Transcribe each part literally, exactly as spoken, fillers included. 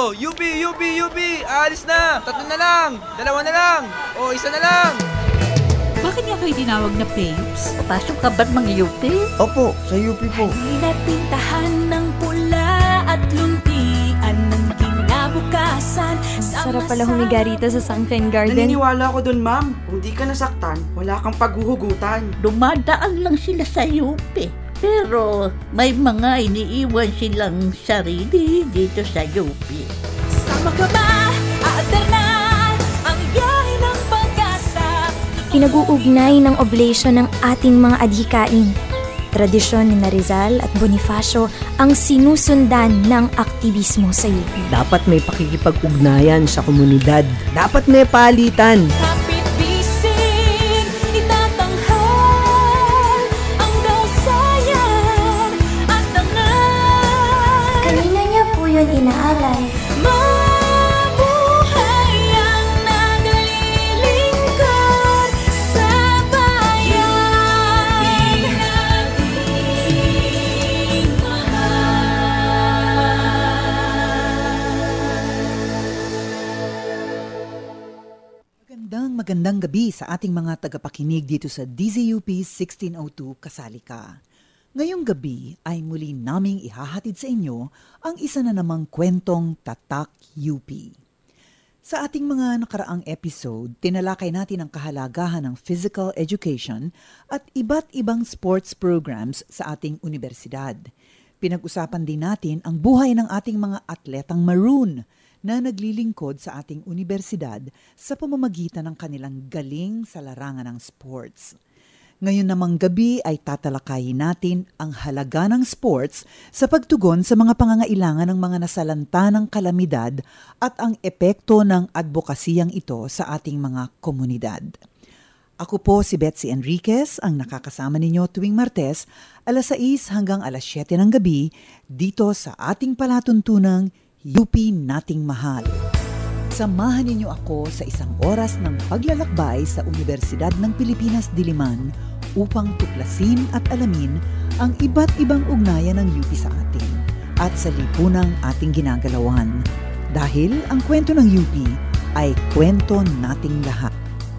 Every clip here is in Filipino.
Oh, U P, U P, U P! Aalis na! Tatlo na lang! Dalawa na lang! O, isa na lang! Bakit nga kayo tinawag na Papes? Pasok ka ba't mga U P? Opo, sa U P po. Halina't pintahan ng pula at luntian ng kinabukasan. Sarap pala humiga rito sa Sunshine Garden. Naniniwala ko dun, ma'am. Kung di ka nasaktan, wala kang paghuhugutan. Dumadaan lang sila sa U P. Pero may mga iniiwan silang sarili dito sa U P. Sama ka ba? Aadar na ang biyahe ng pag-asa. Pinag-uugnay ng oblation ng ating mga adhikain. Tradisyon ni Rizal at Bonifacio ang sinusundan ng aktivismo sa U P. Dapat may pakikipag-ugnayan sa komunidad. Dapat may palitan. Kapit bisig, itatanghal ang dausayan at dangal. Kanina niya po yun inaalay. Mabuhay ang naglilingkod sa bayan. Pinating Magandang magandang gabi sa ating mga tagapakinig dito sa D Z U P sixteen oh two Kasali Ka. Ngayong gabi ay muli naming ihahatid sa inyo ang isa na namang kwentong Tatak U P. Sa ating mga nakaraang episode, tinalakay natin ang kahalagahan ng physical education at iba't ibang sports programs sa ating universidad. Pinag-usapan din natin ang buhay ng ating mga atletang maroon na naglilingkod sa ating universidad sa pamamagitan ng kanilang galing sa larangan ng sports. Ngayon namang gabi ay tatalakayin natin ang halaga ng sports sa pagtugon sa mga pangangailangan ng mga nasalanta ng kalamidad at ang epekto ng advokasiyang ito sa ating mga komunidad. Ako po si Betsy Enriquez, ang nakakasama ninyo tuwing Martes, alas sais hanggang alas siyete ng gabi dito sa ating palatuntunang U P Nating Mahal. Samahan ninyo ako sa isang oras ng paglalakbay sa Universidad ng Pilipinas Diliman upang tuklasin at alamin ang iba't ibang ugnayan ng U P sa atin at sa lipunang ating ginagalawan. Dahil ang kwento ng U P ay kwento nating lahat.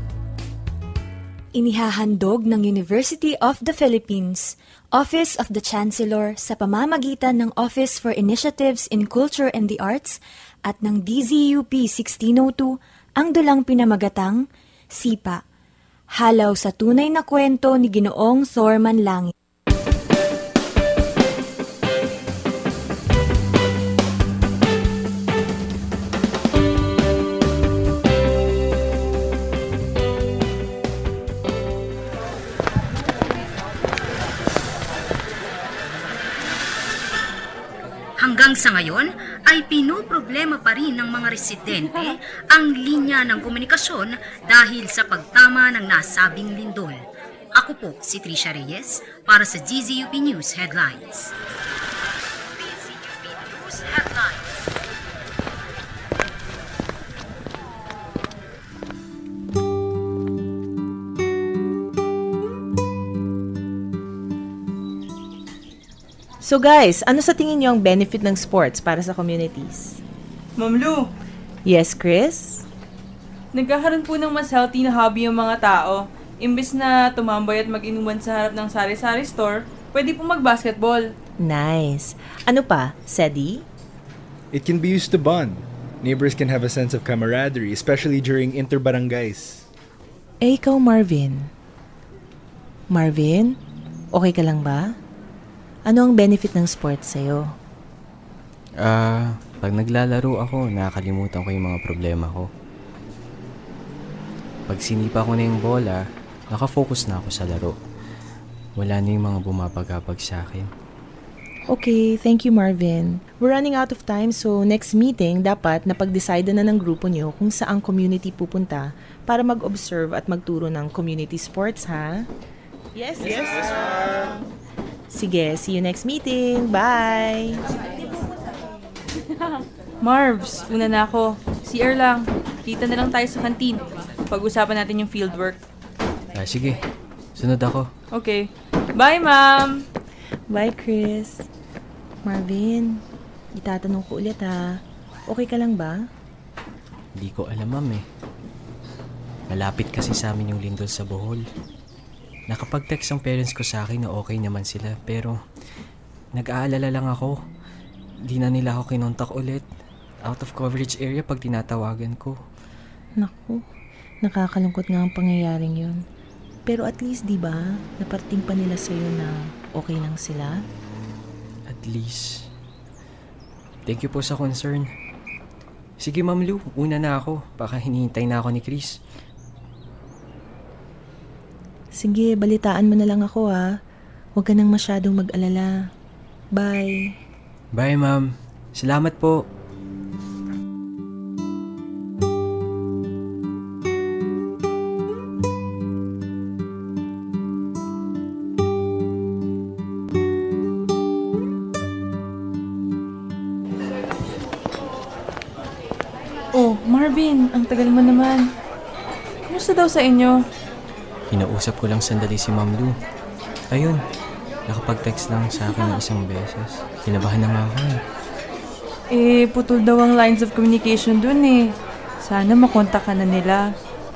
Inihahandog ng University of the Philippines, Office of the Chancellor sa pamamagitan ng Office for Initiatives in Culture and the Arts at ng D Z U P sixteen oh two ang dulang pinamagatang Sipa, halaw sa tunay na kwento ni Ginoong Thorman Langit. Hanggang sa ngayon ay pinoproblema pa rin ng mga residente ang linya ng komunikasyon dahil sa pagtama ng nasabing lindol. Ako po si Trisha Reyes para sa D Z U P News Headlines. D Z U P News Headlines. So guys, ano sa tingin niyo ang benefit ng sports para sa communities? Ma'am Lu, Yes, Chris? Nagkakaroon po ng mas healthy na hobby yung mga tao. Imbes na tumambay at mag-inuman sa harap ng sari-sari store, pwede po mag-basketball. Nice. Ano pa? Sedi? It can be used to bond. Neighbors can have a sense of camaraderie, especially during inter-barangays. Eh, ikaw, Marvin. Marvin? Okay ka lang ba? Ano ang benefit ng sports sa'yo? Ah, uh, pag naglalaro ako, nakakalimutan ko yung mga problema ko. Pag sinipa ko na yung bola, nakafocus na ako sa laro. Wala na yung mga bumabagabag sa akin. Okay, thank you, Marvin. We're running out of time, so next meeting, dapat napag-decide na ng grupo nyo kung saang community pupunta para mag-observe at magturo ng community sports, ha? Yes, yes. yes. Sige, see you next meeting. Bye! Marvs, una na ako. C R lang. Kita na lang tayo sa kantin. Pag-usapan natin yung fieldwork. Ah, sige. Sunod ako. Okay. Bye, ma'am! Bye, Chris. Marvin, itatanong ko ulit ha. Okay ka lang ba? Hindi ko alam, ma'am eh. Malapit kasi sa amin yung lindol sa Bohol. Nakapag-text ang parents ko sa akin na okay naman sila, pero nag-aalala lang ako. Di na nila ako kinontak ulit. Out of coverage area pag tinatawagan ko. Naku, nakakalungkot nga ang pangyayaring yun. Pero at least, di ba, naparating pa nila sa'yo na okay lang sila? At least. Thank you po sa concern. Sige, Ma'am Lou, una na ako. Baka hinihintay na ako ni Chris. Sige, balitaan mo na lang ako ha. Huwag ka nang masyadong mag-alala. Bye. Bye, Ma'am. Salamat po. Oh, Marvin, ang tagal mo naman. Kumusta daw sa inyo? Kinausap ko lang sandali si Ma'am Lou. Ayun, nakapag-text lang sa akin ng isang beses. Kinabahan na nga ako eh. Eh, putol daw ang lines of communication dun eh. Sana makontak ka na nila.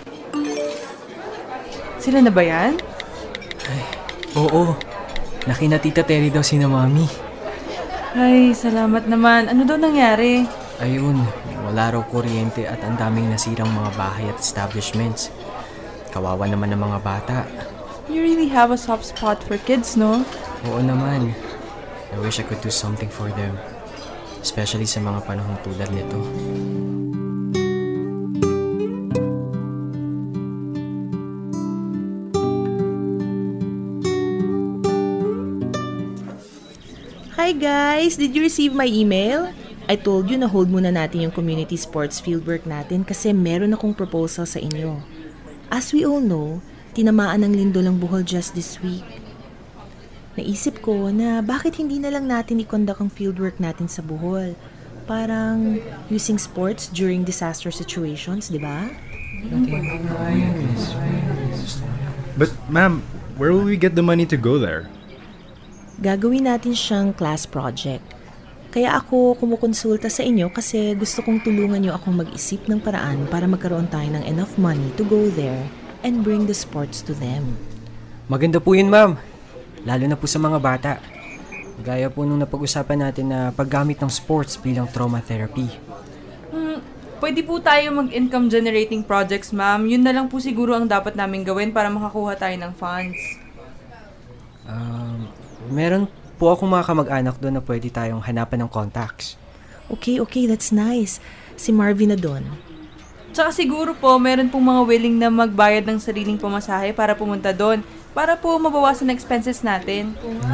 Sila na ba yan? Ay, oo. Nakina Tita Terry daw si na Mami. Ay, salamat naman. Ano daw nangyari? Ayun, wala raw kuryente at ang daming nasirang mga bahay at establishments. Kawawa naman ng mga bata. You really have a soft spot for kids, no? Oo naman. I wish I could do something for them. Especially sa mga panahong tulad nito. Hi guys! Did you receive my email? I told you na hold muna natin yung community sports fieldwork natin kasi meron akong proposal sa inyo. As we all know, tinamaan ng lindol ang Bohol just this week. Naisip ko na bakit hindi na lang natin i-conduct ang fieldwork natin sa Bohol. Parang using sports during disaster situations, di ba? But ma'am, where will we get the money to go there? Gagawin natin siyang class project. Kaya ako kumukonsulta sa inyo kasi gusto kong tulungan niyo akong mag-isip ng paraan para magkaroon tayo ng enough money to go there and bring the sports to them. Maganda po yun, ma'am. Lalo na po sa mga bata. Gaya po nung napag-usapan natin na paggamit ng sports bilang trauma therapy. Hmm, pwede po tayo mag-income generating projects, ma'am. Yun na lang po siguro ang dapat namin gawin para makakuha tayo ng funds. Um, meron po akong mga kamag-anak doon na pwede tayong hanapan ng contacts. Okay, okay, that's nice. Si Marvin na doon. Tsaka siguro po, meron pong mga willing na magbayad ng sariling pamasahe para pumunta doon. Para po mabawasan ang expenses natin.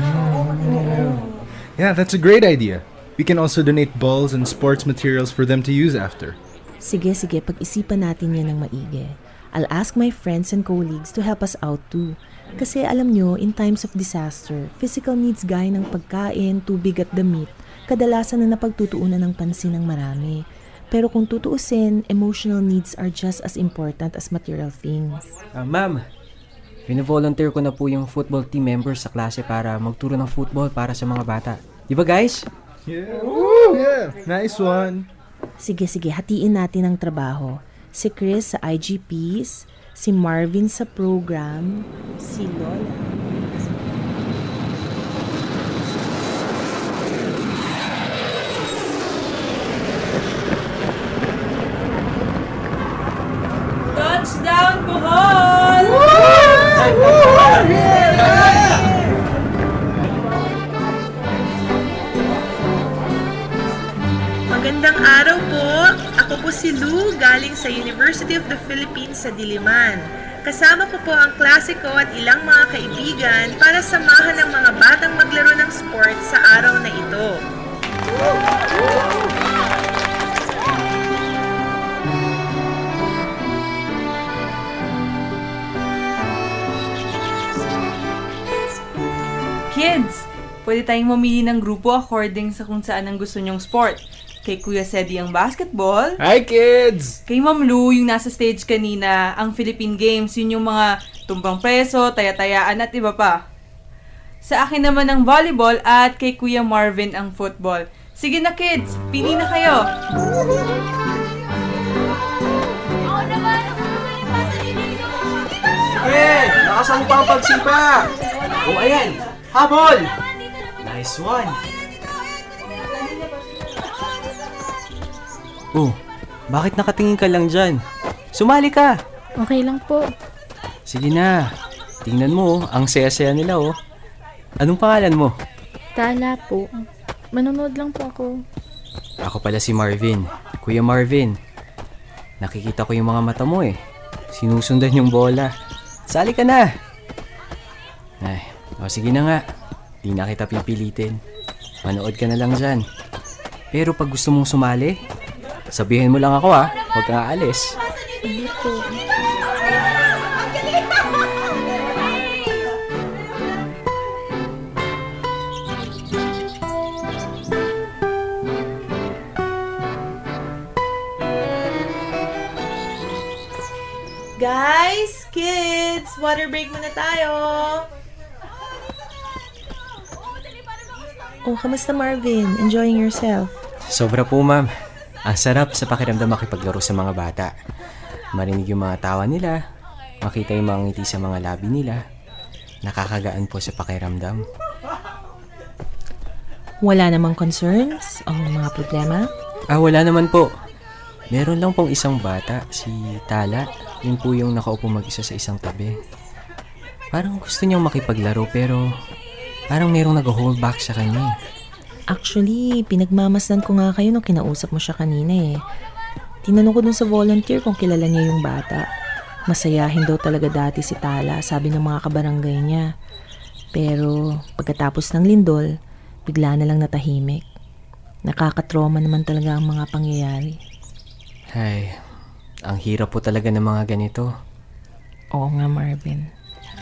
Yeah, that's a great idea. We can also donate balls and sports materials for them to use after. Sige, sige, pag-isipan natin yan ng maigi. I'll ask my friends and colleagues to help us out too. Kasi alam nyo, in times of disaster, physical needs gaya ng pagkain, tubig at damit, kadalasan na napagtutuunan ng pansin ng marami. Pero kung tutuusin, emotional needs are just as important as material things. Uh, ma'am, pina-volunteer ko na po yung football team members sa klase para magturo ng football para sa mga bata. Di ba guys? Yeah. Woo, yeah. Nice one. Sige, sige, hatiin natin ang trabaho. Si Chris sa I G Ps, si Marvin sa program, si Lola. Touchdown, Bohol! Magandang araw po. Ako po si Lou, galing sa University of the Philippines sa Diliman. Kasama ko po ang klase ko at ilang mga kaibigan para samahan ang mga batang maglaro ng sport sa araw na ito. Kids, pwede tayong mamili ng grupo according sa kung saan ang gusto nyong sport. Kay Kuya Sedi ang basketball. Hi, kids! Kay Ma'am Lou, yung nasa stage kanina, ang Philippine Games, yun yung mga tumbang preso, taya-tayaan at iba pa. Sa akin naman ang volleyball at kay Kuya Marvin ang football. Sige na kids, pili na kayo. Sige, nakasan mo pa ang pagsipa. O ayan, habol. Nice one. Oh, bakit nakatingin ka lang dyan? Sumali ka. Okay lang po. Sige na, tingnan mo, ang saya-saya nila oh. Anong pangalan mo? Tala po. Manonood lang po ako. Ako pala si Marvin. Kuya Marvin. Nakikita ko yung mga mata mo eh. Sinusundan yung bola. Sali ka na. Ay, o sige na nga. Di na kita pipilitin. Manood ka na lang dyan. Pero pag gusto mong sumali, sabihin mo lang ako ha. Huwag kang aalis. Hindi po. Guys, kids, water break muna tayo. Oh, kamusta Marvin? Enjoying yourself? Sobra po, ma'am. Ang sarap sa pakiramdam makipaglaro sa mga bata. Marinig yung mga tawa nila, makita yung mga ngiti sa mga labi nila. Nakakagaan po sa pakiramdam. Wala namang concerns o mga problema? Ah, wala naman po. Meron lang pong isang bata, si Tala. Yun po yung nakaupo mag-isa sa isang tabi. Parang gusto niyang makipaglaro pero parang merong nag-hold back sa kanya eh. Actually, pinagmamasdan ko nga kayo nung kinausap mo siya kanina eh. Tinanong ko dun sa volunteer kung kilala niya yung bata. Masayahin daw talaga dati si Tala, sabi ng mga kabarangay niya. Pero pagkatapos ng lindol, bigla na lang natahimik. Nakakatroma naman talaga ang mga pangyayari. Ay, ang hirap po talaga ng mga ganito. Oo nga, Marvin.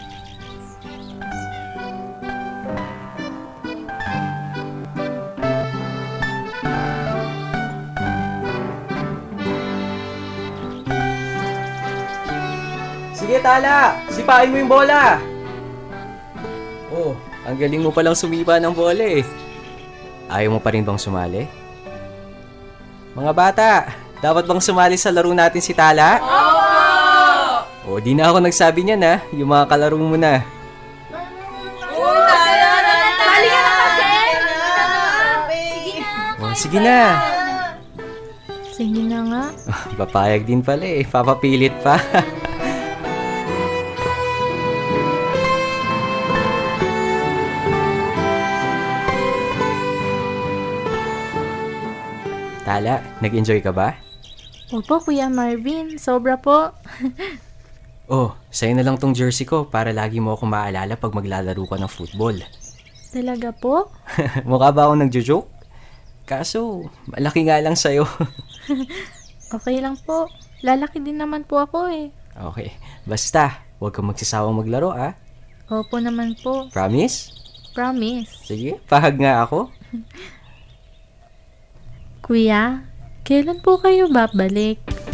Sige, Tala! Sipain mo yung bola! Oh, ang galing mo palang sumipa ng bola eh. Ayaw mo pa rin bang sumali? Mga bata, dapat bang sumali sa laro natin si Tala? Oo! O, di na ako nagsabi niyan ha. Yung mga kalaro mo na. Sali ka na kasi! O, sige na. Sige na nga. Papayag din pala eh. Papapilit pa. Tala, nag-enjoy ka ba? Opo, Kuya Marvin. Sobra po. Oh, sa'yo na lang tong jersey ko para lagi mo akong maalala pag maglalaro ka ng football. Talaga po? Mukha ba akong nagjo-joke? Kaso, malaki nga lang sa'yo. Okay lang po. Lalaki din naman po ako eh. Okay, basta, huwag kang magsasawang maglaro ah. Opo naman po. Promise? Promise. Sige, pahag nga ako. Kuya, kailan po kayo babalik?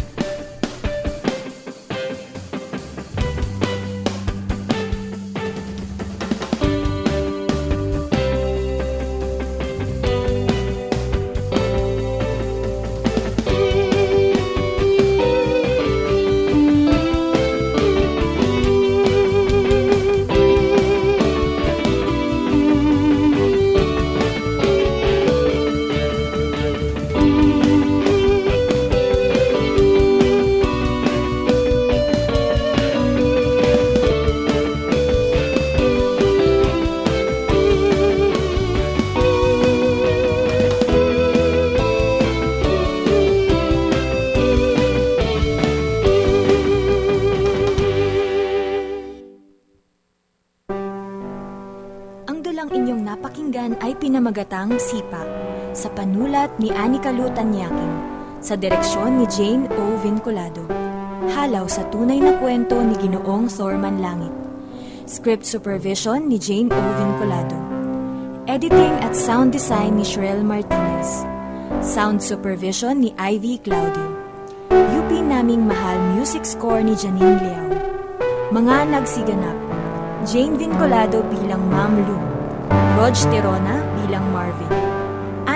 Pinamagatang Sipa sa panulat ni Anika Lutanyakin sa direksyon ni Jane O. Vinculado. Halaw sa tunay na kwento ni Ginoong Thorman Langit. Script supervision ni Jane O. Vinculado. Editing at sound design ni Shrel Martinez. Sound supervision ni Ivy Claudio. U P naming mahal music score ni Janine Liao. Mga nagsiganap: Jane Vinculado bilang Ma'am Lu, Rog Terona bilang Marvin,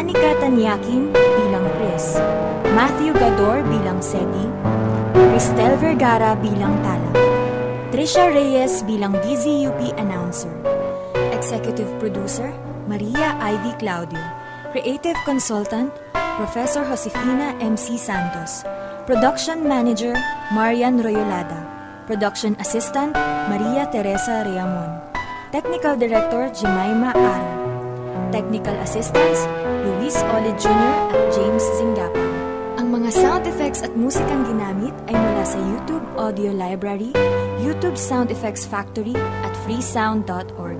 Anika Tanyakin bilang Chris, Matthew Gador bilang Sedi, Cristel Vergara bilang Tala, Trisha Reyes bilang D Z U P Announcer, Executive Producer, Maria Ivy Claudio, Creative Consultant, Professor Josefina M C Santos, Production Manager, Marian Royolada, Production Assistant, Maria Teresa Reamon, Technical Director, Jemima Aro, Technical Assistants, Luis Olid Junior at James Zingapan. Ang mga sound effects at musikang ginamit ay mula sa YouTube Audio Library, YouTube Sound Effects Factory at freesound dot org.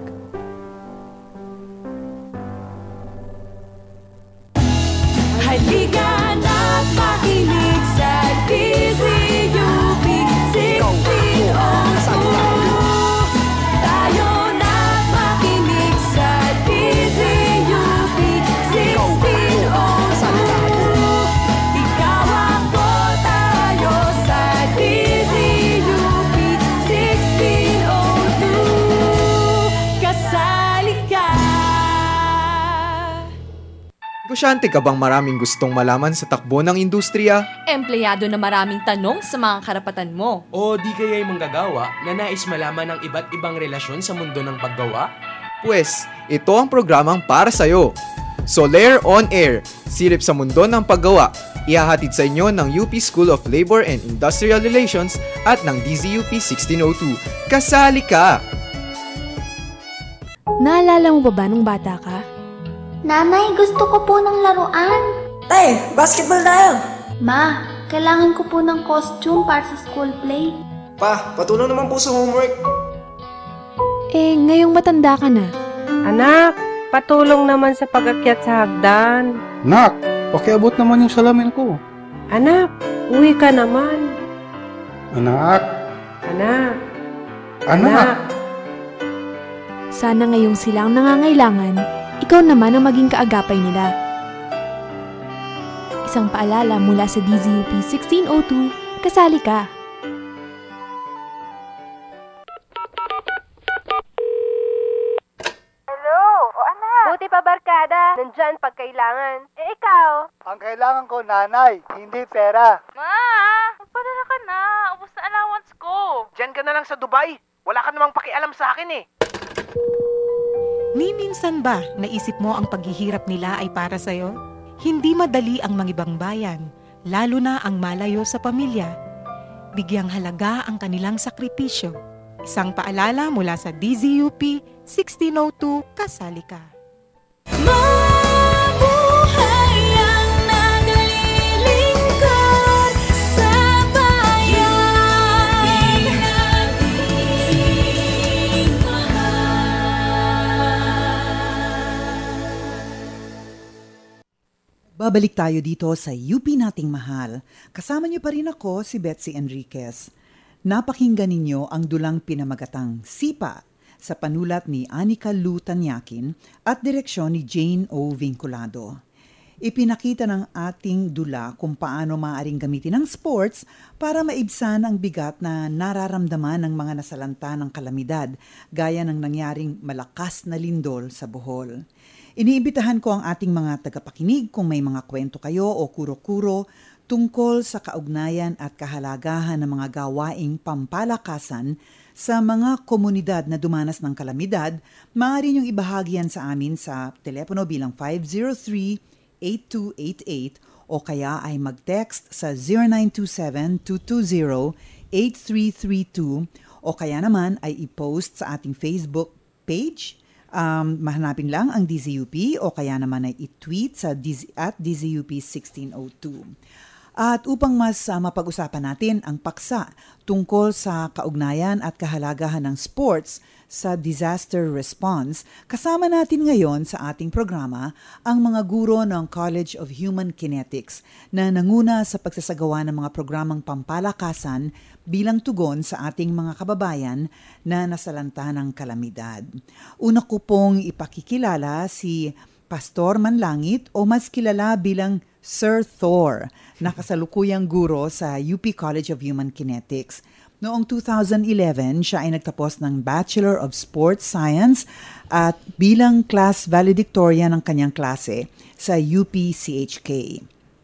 Halika na't makinig sa D Z U P sixteen oh two. Tayo na't makinig sa D Z U P sixteen oh two. Ikaw ako, tayo sa D Z U P sixteen oh two. Kasali ka. Negosyante ka bang maraming gustong malaman sa takbo ng industriya? Empleyado na maraming tanong sa mga karapatan mo. O di kaya'y manggagawa na nais malaman ang iba't ibang relasyon sa mundo ng paggawa? Pwes, ito ang programang para sa'yo. Soler On Air, silip sa mundo ng paggawa. Ihahatid sa inyo ng U P School of Labor and Industrial Relations at ng D Z U P sixteen oh two. Kasali ka! Naalala mo ba ba nung bata ka? Nanay, gusto ko po ng laruan. Tay, basketball tayo. Ma, kailangan ko po ng costume para sa school play. Pa, patulong naman po sa homework. Eh, ngayong matanda ka na. Anak, patulong naman sa pag-akyat sa hagdan. Nak, pakiabot naman yung salamin ko. Anak, uwi ka naman. Anak. Anak. Anak. Sana ngayong sila ang nangangailangan, ikaw naman ang maging kaagapay nila. Isang paalala mula sa D Z U P sixteen oh two, kasali ka. Hello, o anak. Buti pa barkada, nandyan pag kailangan. Eh ikaw? Ang kailangan ko, nanay, hindi pera. Ma, magpadala ka na. Ubus na allowance ko. Diyan ka na lang sa Dubai. Wala ka namang pakialam sa akin eh. Ni minsan ba naisip mo ang paghihirap nila ay para sa'yo? Hindi madali ang mangibang bayan, lalo na ang malayo sa pamilya. Bigyang halaga ang kanilang sakripisyo. Isang paalala mula sa D Z U P sixteen oh two, kasali ka. Mabuhay ang naglilingkod sa bayan. Nating Babalik tayo dito sa U P nating mahal. Kasama niyo pa rin ako, si Betsy Enriquez. Napakinggan ninyo ang dulang pinamagatang Sipa sa panulat ni Anika Lu Tanyakin at direksyon ni Jane O. Vinculado. Ipinakita ng ating dula kung paano maaaring gamitin ang sports para maibsan ang bigat na nararamdaman ng mga nasalanta ng kalamidad gaya ng nangyaring malakas na lindol sa Bohol. Iniimbitahan ko ang ating mga tagapakinig kung may mga kwento kayo o kuro-kuro tungkol sa kaugnayan at kahalagahan ng mga gawaing pampalakasan sa mga komunidad na dumanas ng kalamidad. Maaari niyong ibahagi yan sa amin sa telepono bilang five oh three, eight two eight eight o kaya ay mag-text sa zero nine two seven, two two zero, eight three three two o kaya naman ay i-post sa ating Facebook page. Um, mahanapin lang ang D Z U P o kaya naman ay i-tweet sa D Z, at D Z U P sixteen oh two. At upang mas uh, mapag-usapan natin ang paksa tungkol sa kaugnayan at kahalagahan ng sports sa disaster response, kasama natin ngayon sa ating programa ang mga guro ng College of Human Kinetics na nanguna sa pagsasagawa ng mga programang pampalakasan bilang tugon sa ating mga kababayan na nasalanta ng kalamidad. Una ko pong ipakikilala si Pastor Manlangit o mas kilala bilang Sir Thor, na kasalukuyang guro sa U P College of Human Kinetics. Noong two thousand eleven, siya ay nagtapos ng Bachelor of Sports Science at bilang class valedictorian ng kanyang klase sa U P C H K.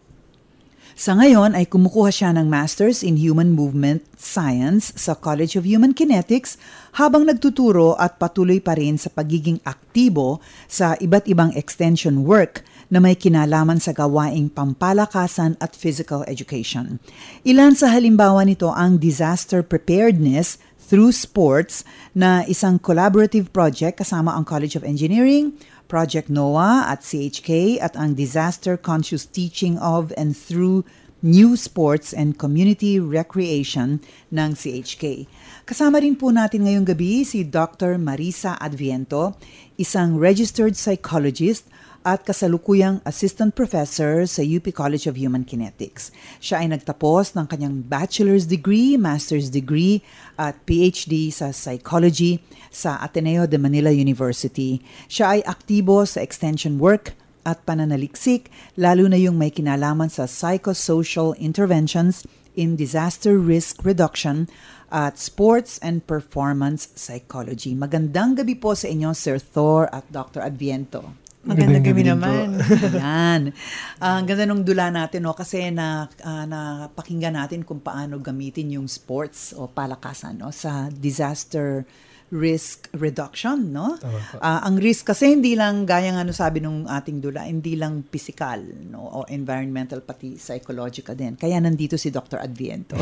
Sa ngayon ay kumukuha siya ng Masters in Human Movement Science sa College of Human Kinetics habang nagtuturo at patuloy pa rin sa pagiging aktibo sa iba't ibang extension work na may kinalaman sa gawaing pampalakasan at physical education. Ilan sa halimbawa nito ang Disaster Preparedness Through Sports na isang collaborative project kasama ang College of Engineering, Project NOAA at C H K at ang Disaster Conscious Teaching of and Through New Sports and Community Recreation ng C H K. Kasama rin po natin ngayong gabi si Doctor Marisa Adviento, isang registered psychologist at kasalukuyang assistant professor sa U P College of Human Kinetics. Siya ay nagtapos ng kanyang bachelor's degree, master's degree at P H D sa psychology sa Ateneo de Manila University. Siya ay aktibo sa extension work at pananaliksik, lalo na yung may kinalaman sa psychosocial interventions in disaster risk reduction at sports and performance psychology. Magandang gabi po sa inyo, Sir Thor at Doctor Adviento. Magandang gabi naman. Yan. Ang uh, ganda nung dula natin, no? Kasi na, uh, napakinggan natin kung paano gamitin yung sports o palakasan, no? Sa disaster risk reduction, no? Uh, ang risk kasi hindi lang, gaya nga no sabi nung ating dula, hindi lang physical, no? O environmental, pati psychological din. Kaya nandito si Doctor Adviento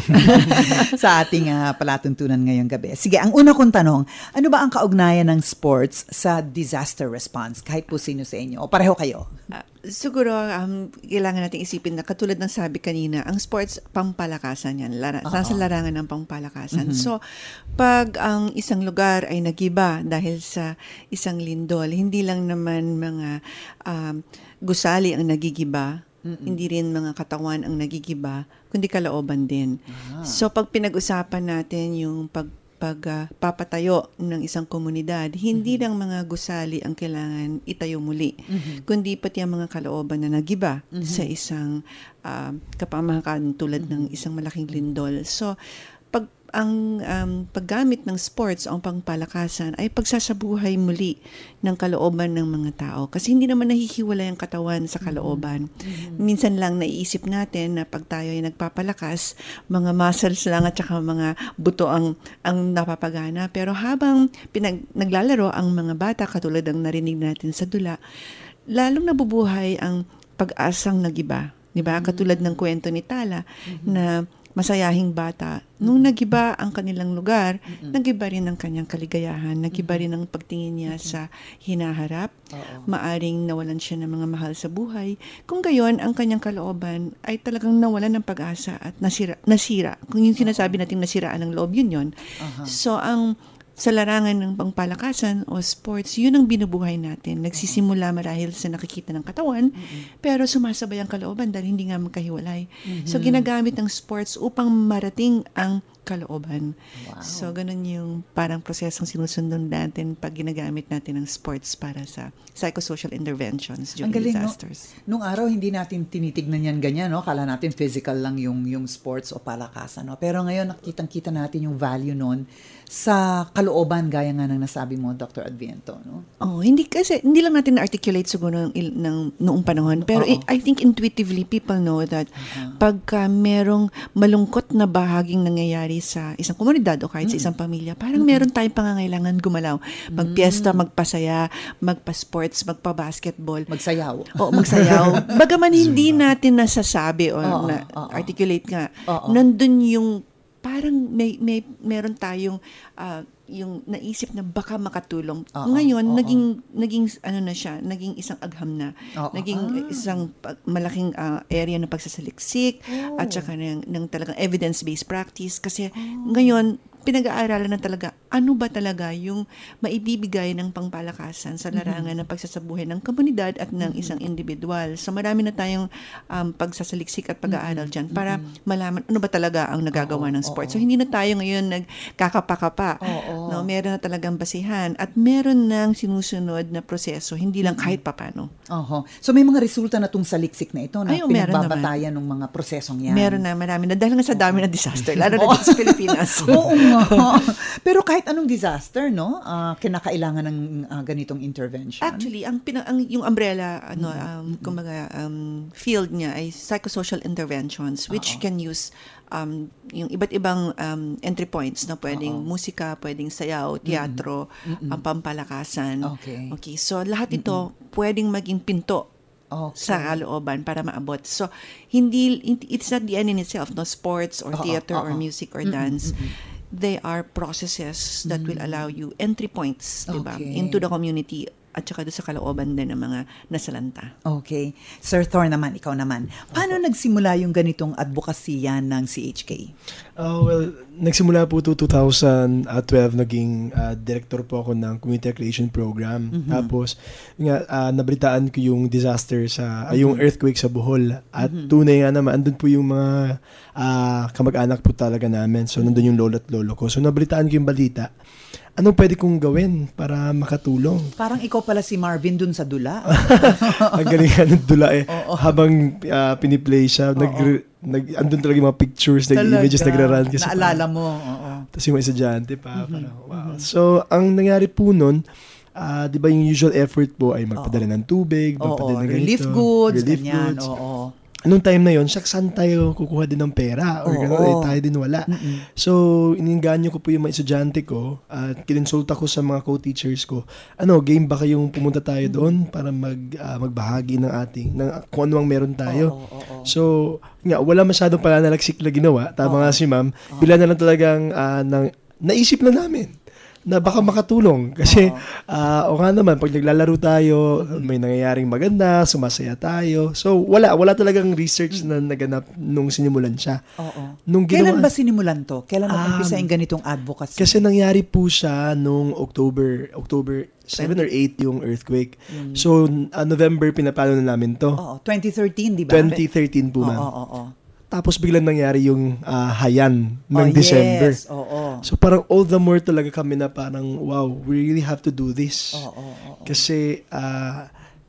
sa ating uh, palatuntunan ngayong gabi. Sige, ang una kong tanong, ano ba ang kaugnayan ng sports sa disaster response? Kahit po sino sa inyo, o pareho kayo? Uh, siguro, um, kailangan natin isipin na katulad ng sabi kanina, ang sports, pampalakasan yan. Lara, nasa larangan ng pampalakasan. Mm-hmm. So, pag ang isang lugar ay nagiba dahil sa isang lindol, hindi lang naman mga um, gusali ang nagigiba, mm-hmm. hindi rin mga katawan ang nagigiba, kundi kalooban din. Ah. So, pag pinag-usapan natin yung pag pagpapatayo uh, ng isang komunidad, hindi mm-hmm. lang mga gusali ang kailangan itayo muli, mm-hmm. kundi pati ang mga kalooban na nagiba mm-hmm. sa isang uh, kapamahakan tulad mm-hmm. ng isang malaking lindol. So, pag ang um, paggamit ng sports o ang pangpalakasan ay pagsasabuhay muli ng kalooban ng mga tao. Kasi hindi naman nahihiwalay ang katawan sa kalooban. Mm-hmm. Minsan lang naiisip natin na pag tayo ay nagpapalakas, mga muscles lang at saka mga buto ang, ang napapagana. Pero habang pinag, naglalaro ang mga bata, katulad ng narinig natin sa dula, lalong nabubuhay ang pag-asang nagiba. Diba? Mm-hmm. Katulad ng kwento ni Tala mm-hmm. na masayahing bata. Nung nagiba ang kanilang lugar, mm-hmm. nagiba rin ang kanyang kaligayahan, nagiba rin ang pagtingin niya mm-hmm. sa hinaharap, oo. Maaring nawalan siya ng mga mahal sa buhay. Kung gayon, ang kanyang kalooban ay talagang nawalan ng pag-asa at nasira. nasira. Kung yung sinasabi natin nasiraan ng loob, yun yun. Uh-huh. So, ang sa larangan ng pangpalakasan o sports, yun ang binubuhay natin. Nagsisimula marahil sa nakikita ng katawan, mm-hmm. pero sumasabay ang kalooban dahil hindi nga magkahiwalay. Mm-hmm. So, ginagamit ng sports upang marating ang kalooban. Wow. So, ganun yung parang prosesong sinusundan natin pag ginagamit natin ng sports para sa psychosocial interventions during galing, disasters. No? Nung araw, hindi natin tinitignan yan ganyan, no? Kala natin physical lang yung, yung sports o palakasan. No? Pero ngayon, nakitang-kita natin yung value nun sa kalooban, gaya nga ng nasabi mo, Doctor Adviento. No? Oh, hindi kasi, hindi lang natin na-articulate siguro ng, ng noong panahon. Pero I, I think intuitively, people know that uh-huh. pagka merong malungkot na bahaging nangyayari sa isang komunidad o kahit mm-hmm. sa isang pamilya, parang mm-hmm. meron tayong pangangailangan gumalaw. Magpiesta, magpasaya, magpa-sports, magpa-basketball. Magsayaw. O, magsayaw. Bagaman hindi natin nasasabi o oh, na oh, oh, articulate nga, oh, oh. nandun yung parang may, may meron tayong uh, yung naisip na baka makatulong. Uh-oh, Ngayon, uh-oh. naging naging ano na siya, naging isang agham na. Uh-oh. Naging ah. isang pag, malaking uh, area ng pagsasaliksik oh. at saka ng, ng talagang evidence-based practice. Kasi oh. ngayon, pinag-aaralan na talaga ano ba talaga yung maibibigay ng pangpalakasan sa larangan ng pagsasabuhay ng komunidad at ng isang individual. So marami na tayong um, pagsasaliksik at pag-aaral dyan para malaman ano ba talaga ang nagagawa ng sport. So hindi na tayo ngayon nagkakapa-kapa. No, meron na talagang basihan at meron nang sinusunod na proseso, hindi lang kahit papano. Oho. So may mga resulta na tong saliksik na ito na Ay, oh, meron pinagbabatayan ng mga prosesong yan. Meron na, marami na. Dahil nga sa dami ng disaster, lalo na dito sa Pilipinas. Oo nga. Pero kahit anong disaster, no, uh, kinakailangan ng uh, ganitong intervention. Actually, ang, pina, ang yung umbrella, ano, um, kumbaga, um, field niya ay psychosocial interventions, which Uh-oh. can use um, yung iba't ibang um, entry points, no, pwedeng Uh-oh. musika, pwedeng sayaw, teatro, mm-hmm. ang pampalakasan. Okay. Okay. So lahat ito mm-hmm. pwedeng maging pinto. Okay. Sa kalooban para maabot. So, hindi, it's not the end in itself, no, sports or theater uh-oh, uh-oh. or music or dance. Mm-hmm. They are processes that mm-hmm. will allow you entry points, okay. diba, into the community at saka doon sa kalooban din ng mga nasalanta. Okay. Sir Thor naman, ikaw naman. Paano okay. nagsimula yung ganitong advokasya ng C H K? Uh, well, nagsimula po to two thousand twelve, naging uh, director po ako ng Community Recreation Program. Mm-hmm. Tapos, nga, uh, nabalitaan ko yung disaster sa, mm-hmm. uh, yung earthquake sa Bohol. At mm-hmm. tunay nga naman, andun po yung mga uh, kamag-anak po talaga namin. So, nandun yung lolo at lolo ko. So, nabalitaan ko yung balita. Anong pwede kong gawin para makatulong? Parang ikaw pala si Marvin dun sa dula. Ang galing nga ng dula eh. Oo. Habang uh, piniplay siya, nag, nag, andun talaga yung mga pictures, nag-images, nagra-run. Kasi naalala mo. Oo. Tapos yung mga estudyante pa. Mm-hmm. Parang, wow. So, ang nangyari po nun, uh, di ba yung usual effort po ay magpadala ng tubig, magpadala ng ganito. Relief goods, relief ganyan. goods. Oo. Anong time na yon, syak, saan tayo kukuha din ng pera? Or gano'n, eh, tayo din wala. Mm-mm. So, ininganyo ko po yung mga estudyante ko at kinonsulta ko sa mga co-teachers ko. Ano, game ba kayong pumunta tayo doon para mag, uh, magbahagi ng ating, ng, kung ano ang meron tayo? Oh, oh, oh, oh. So, nga, wala masyadong palanalaksik na ginawa. Tama oh, nga si ma'am. Oh. Bila na lang talagang uh, nang, naisip na namin na baka makatulong. Kasi, uh, o nga naman, pag naglalaro tayo, may nangyayaring maganda, sumasaya tayo. So, wala. Wala talagang research na naganap nung sinimulan siya. Oo. Nung ginawa, kailan ba sinimulan to? Kailan um, nag-umpisa yung ganitong advocacy? Kasi nangyari po siya nung October, October seven or eight yung earthquake. Mm. So, uh, November, pinapalo na namin to. Oo. twenty thirteen, di ba? twenty thirteen po, ma'am. Oo, oo, oo. Tapos biglang nangyari yung uh, hayan ng oh, December. Yes. Oh, oh. So parang all the more talaga kami na parang, wow, we really have to do this. Oh, oh, oh, oh. Kasi uh,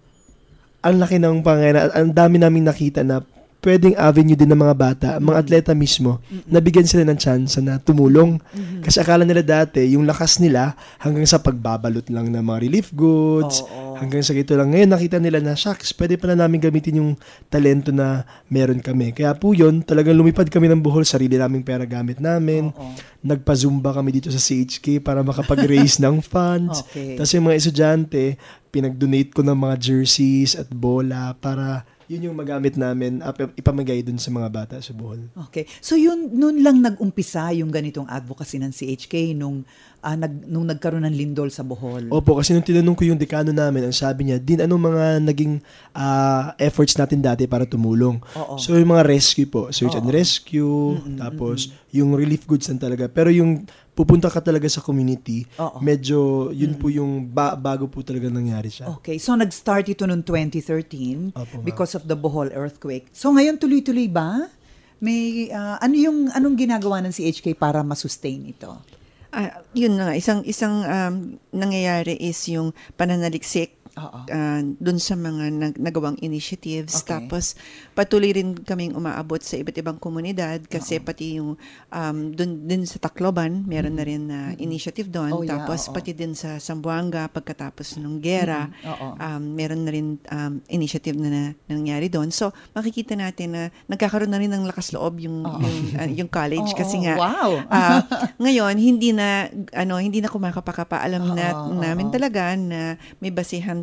ang laki ng pangailangan, ang dami naming nakita na pwedeng avenue din ng mga bata, mm-hmm. mga atleta mismo, mm-hmm. nabigyan sila ng chance na tumulong. Mm-hmm. Kasi akala nila dati, yung lakas nila hanggang sa pagbabalot lang ng mga relief goods, oh, oh. hanggang sa gito lang. Ngayon nakita nila na, shucks, pwede pala namin gamitin yung talento na meron kami. Kaya po yun, talagang lumipad kami ng Bohol, sarili naming pera gamit namin. Oh, oh. Nagpa-zumba kami dito sa C H K para makapag-raise ng funds. Okay. Tapos yung mga estudyante, pinag-donate ko ng mga jerseys at bola para yun yung magamit namin, ipamagay dun sa mga bata sa Bohol. Okay. So yun, noon lang nag-umpisa yung ganitong advocacy ng C H K nung, uh, nag, nung nagkaroon ng lindol sa Bohol? Opo, kasi nung tinanong ko yung dekano namin, ang sabi niya, din anong mga naging uh, efforts natin dati para tumulong. Oo. So yung mga rescue po, search Oo. and rescue, mm-mm, tapos mm-mm. yung relief goods na talaga. Pero yung pupunta ka talaga sa community, Oo. medyo yun mm-hmm. po yung ba- bago po talaga nangyari siya. Okay, so nag-start ito noong twenty thirteen Opo, because of the Bohol earthquake. So ngayon tuloy-tuloy ba? May uh, ano yung anong ginagawa ng C H K para ma-sustain ito? Ah, yun na nga, isang isang um, nangyayari is yung pananaliksik uh, dun sa mga nag- nagawang initiatives. Okay. Tapos patuloy rin kaming umaabot sa iba't ibang komunidad kasi Uh-oh. pati yung um, dun din sa Tacloban, meron mm-hmm. na rin na uh, initiative doon. Oh, Tapos yeah, pati din sa Zamboanga pagkatapos ng gera, mm-hmm. um, meron na rin um, initiative na, na nangyari doon. So makikita natin na nagkakaroon na rin ng lakas loob yung yung, uh, yung college Uh-oh. kasi nga wow. uh, ngayon hindi na ano hindi na kumakapakapa. Alam na namin talaga na may basihan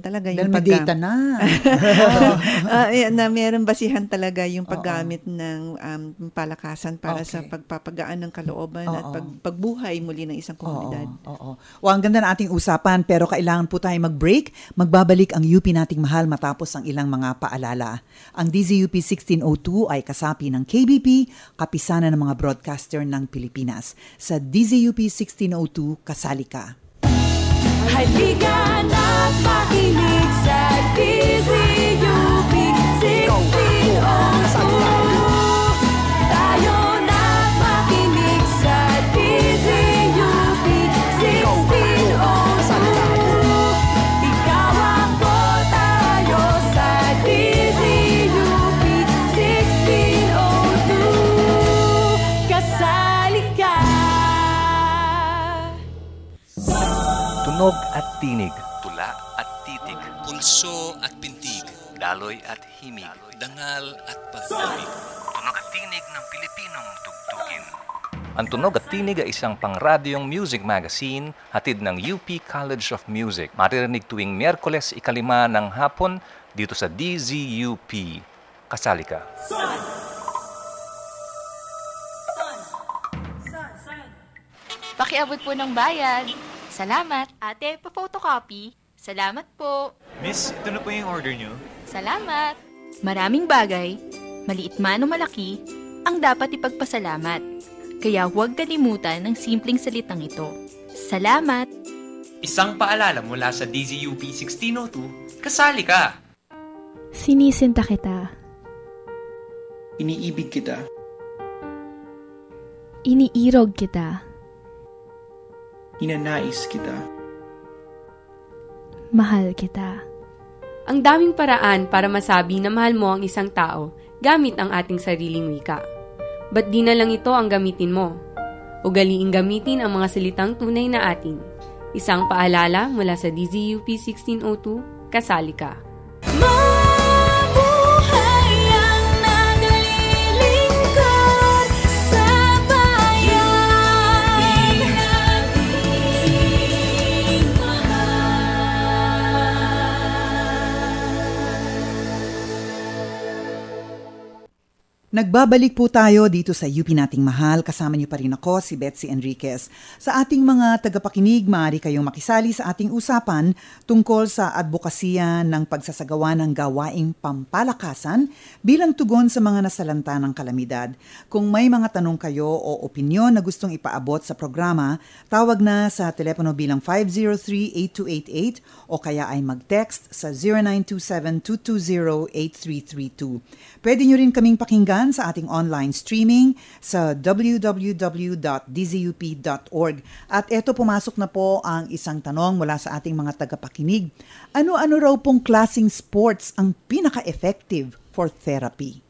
talaga Dahil yung may data na. uh, na meron basihan talaga yung paggamit Oo. ng um, palakasan para okay. sa pagpapagaan ng kalooban Oo. at pag, pagbuhay muli ng isang komunidad. Oo. O, ang ganda na ating usapan, pero kailangan po tayo mag-break. Magbabalik ang U P nating mahal matapos ang ilang mga paalala. Ang D Z U P sixteen oh two ay kasapi ng K B P, kapisanan ng mga broadcaster ng Pilipinas. Sa D Z U P sixteen oh two, kasali ka. Halika na't makinig sa D Z U P sixteen oh two. Tayo na't makinig sa D Z U P sixteen oh two. Ikaw ako, tayo sa D Z U P sixteen oh two. Kasali ka. Tunog at tinig, tula at titig, pulso at pintig, daloy at himig, dangal at pag-ibig. Tunog at tinig ng Pilipinong tugtugin. Ang Tunog at Tinig ay isang pangradyong music magazine hatid ng U P College of Music. Maririnig tuwing Miyerkules ikalima ng hapon dito sa D Z U P. Kasali ka. Pakiabot po ng bayad. Salamat. Ate, pa-photocopy. Salamat po. Miss, ito na po yung order nyo. Salamat. Maraming bagay, maliit man o malaki, ang dapat ipagpasalamat. Kaya huwag kalimutan ng simpleng salitang ito. Salamat. Isang paalala mula sa D Z U P sixteen oh two, kasali ka. Sinisinta kita. Iniibig kita. Iniirog kita. Ninanais kita. Mahal kita. Ang daming paraan para masabi na mahal mo ang isang tao gamit ang ating sariling wika. Ba't di na lang ito ang gamitin mo? Ugaliing gamitin ang mga salitang tunay na atin. Isang paalala mula sa D Z U P sixteen oh two, kasali ka. Nagbabalik po tayo dito sa U P nating mahal. Kasama niyo pa rin ako, si Betsy Enriquez. Sa ating mga tagapakinig, maaari kayong makisali sa ating usapan tungkol sa advokasya ng pagsasagawa ng gawaing pampalakasan bilang tugon sa mga nasalanta ng kalamidad. Kung may mga tanong kayo o opinyon na gustong ipaabot sa programa, tawag na sa telepono bilang five oh three, eight two eight eight o kaya ay mag-text sa zero nine two seven, two two zero, eight three three two. Pwede nyo rin kaming pakinggan sa ating online streaming sa w w w dot d z u p dot org. At eto, pumasok na po ang isang tanong mula sa ating mga tagapakinig. Ano-ano raw pong klaseng sports ang pinaka-effective for therapy?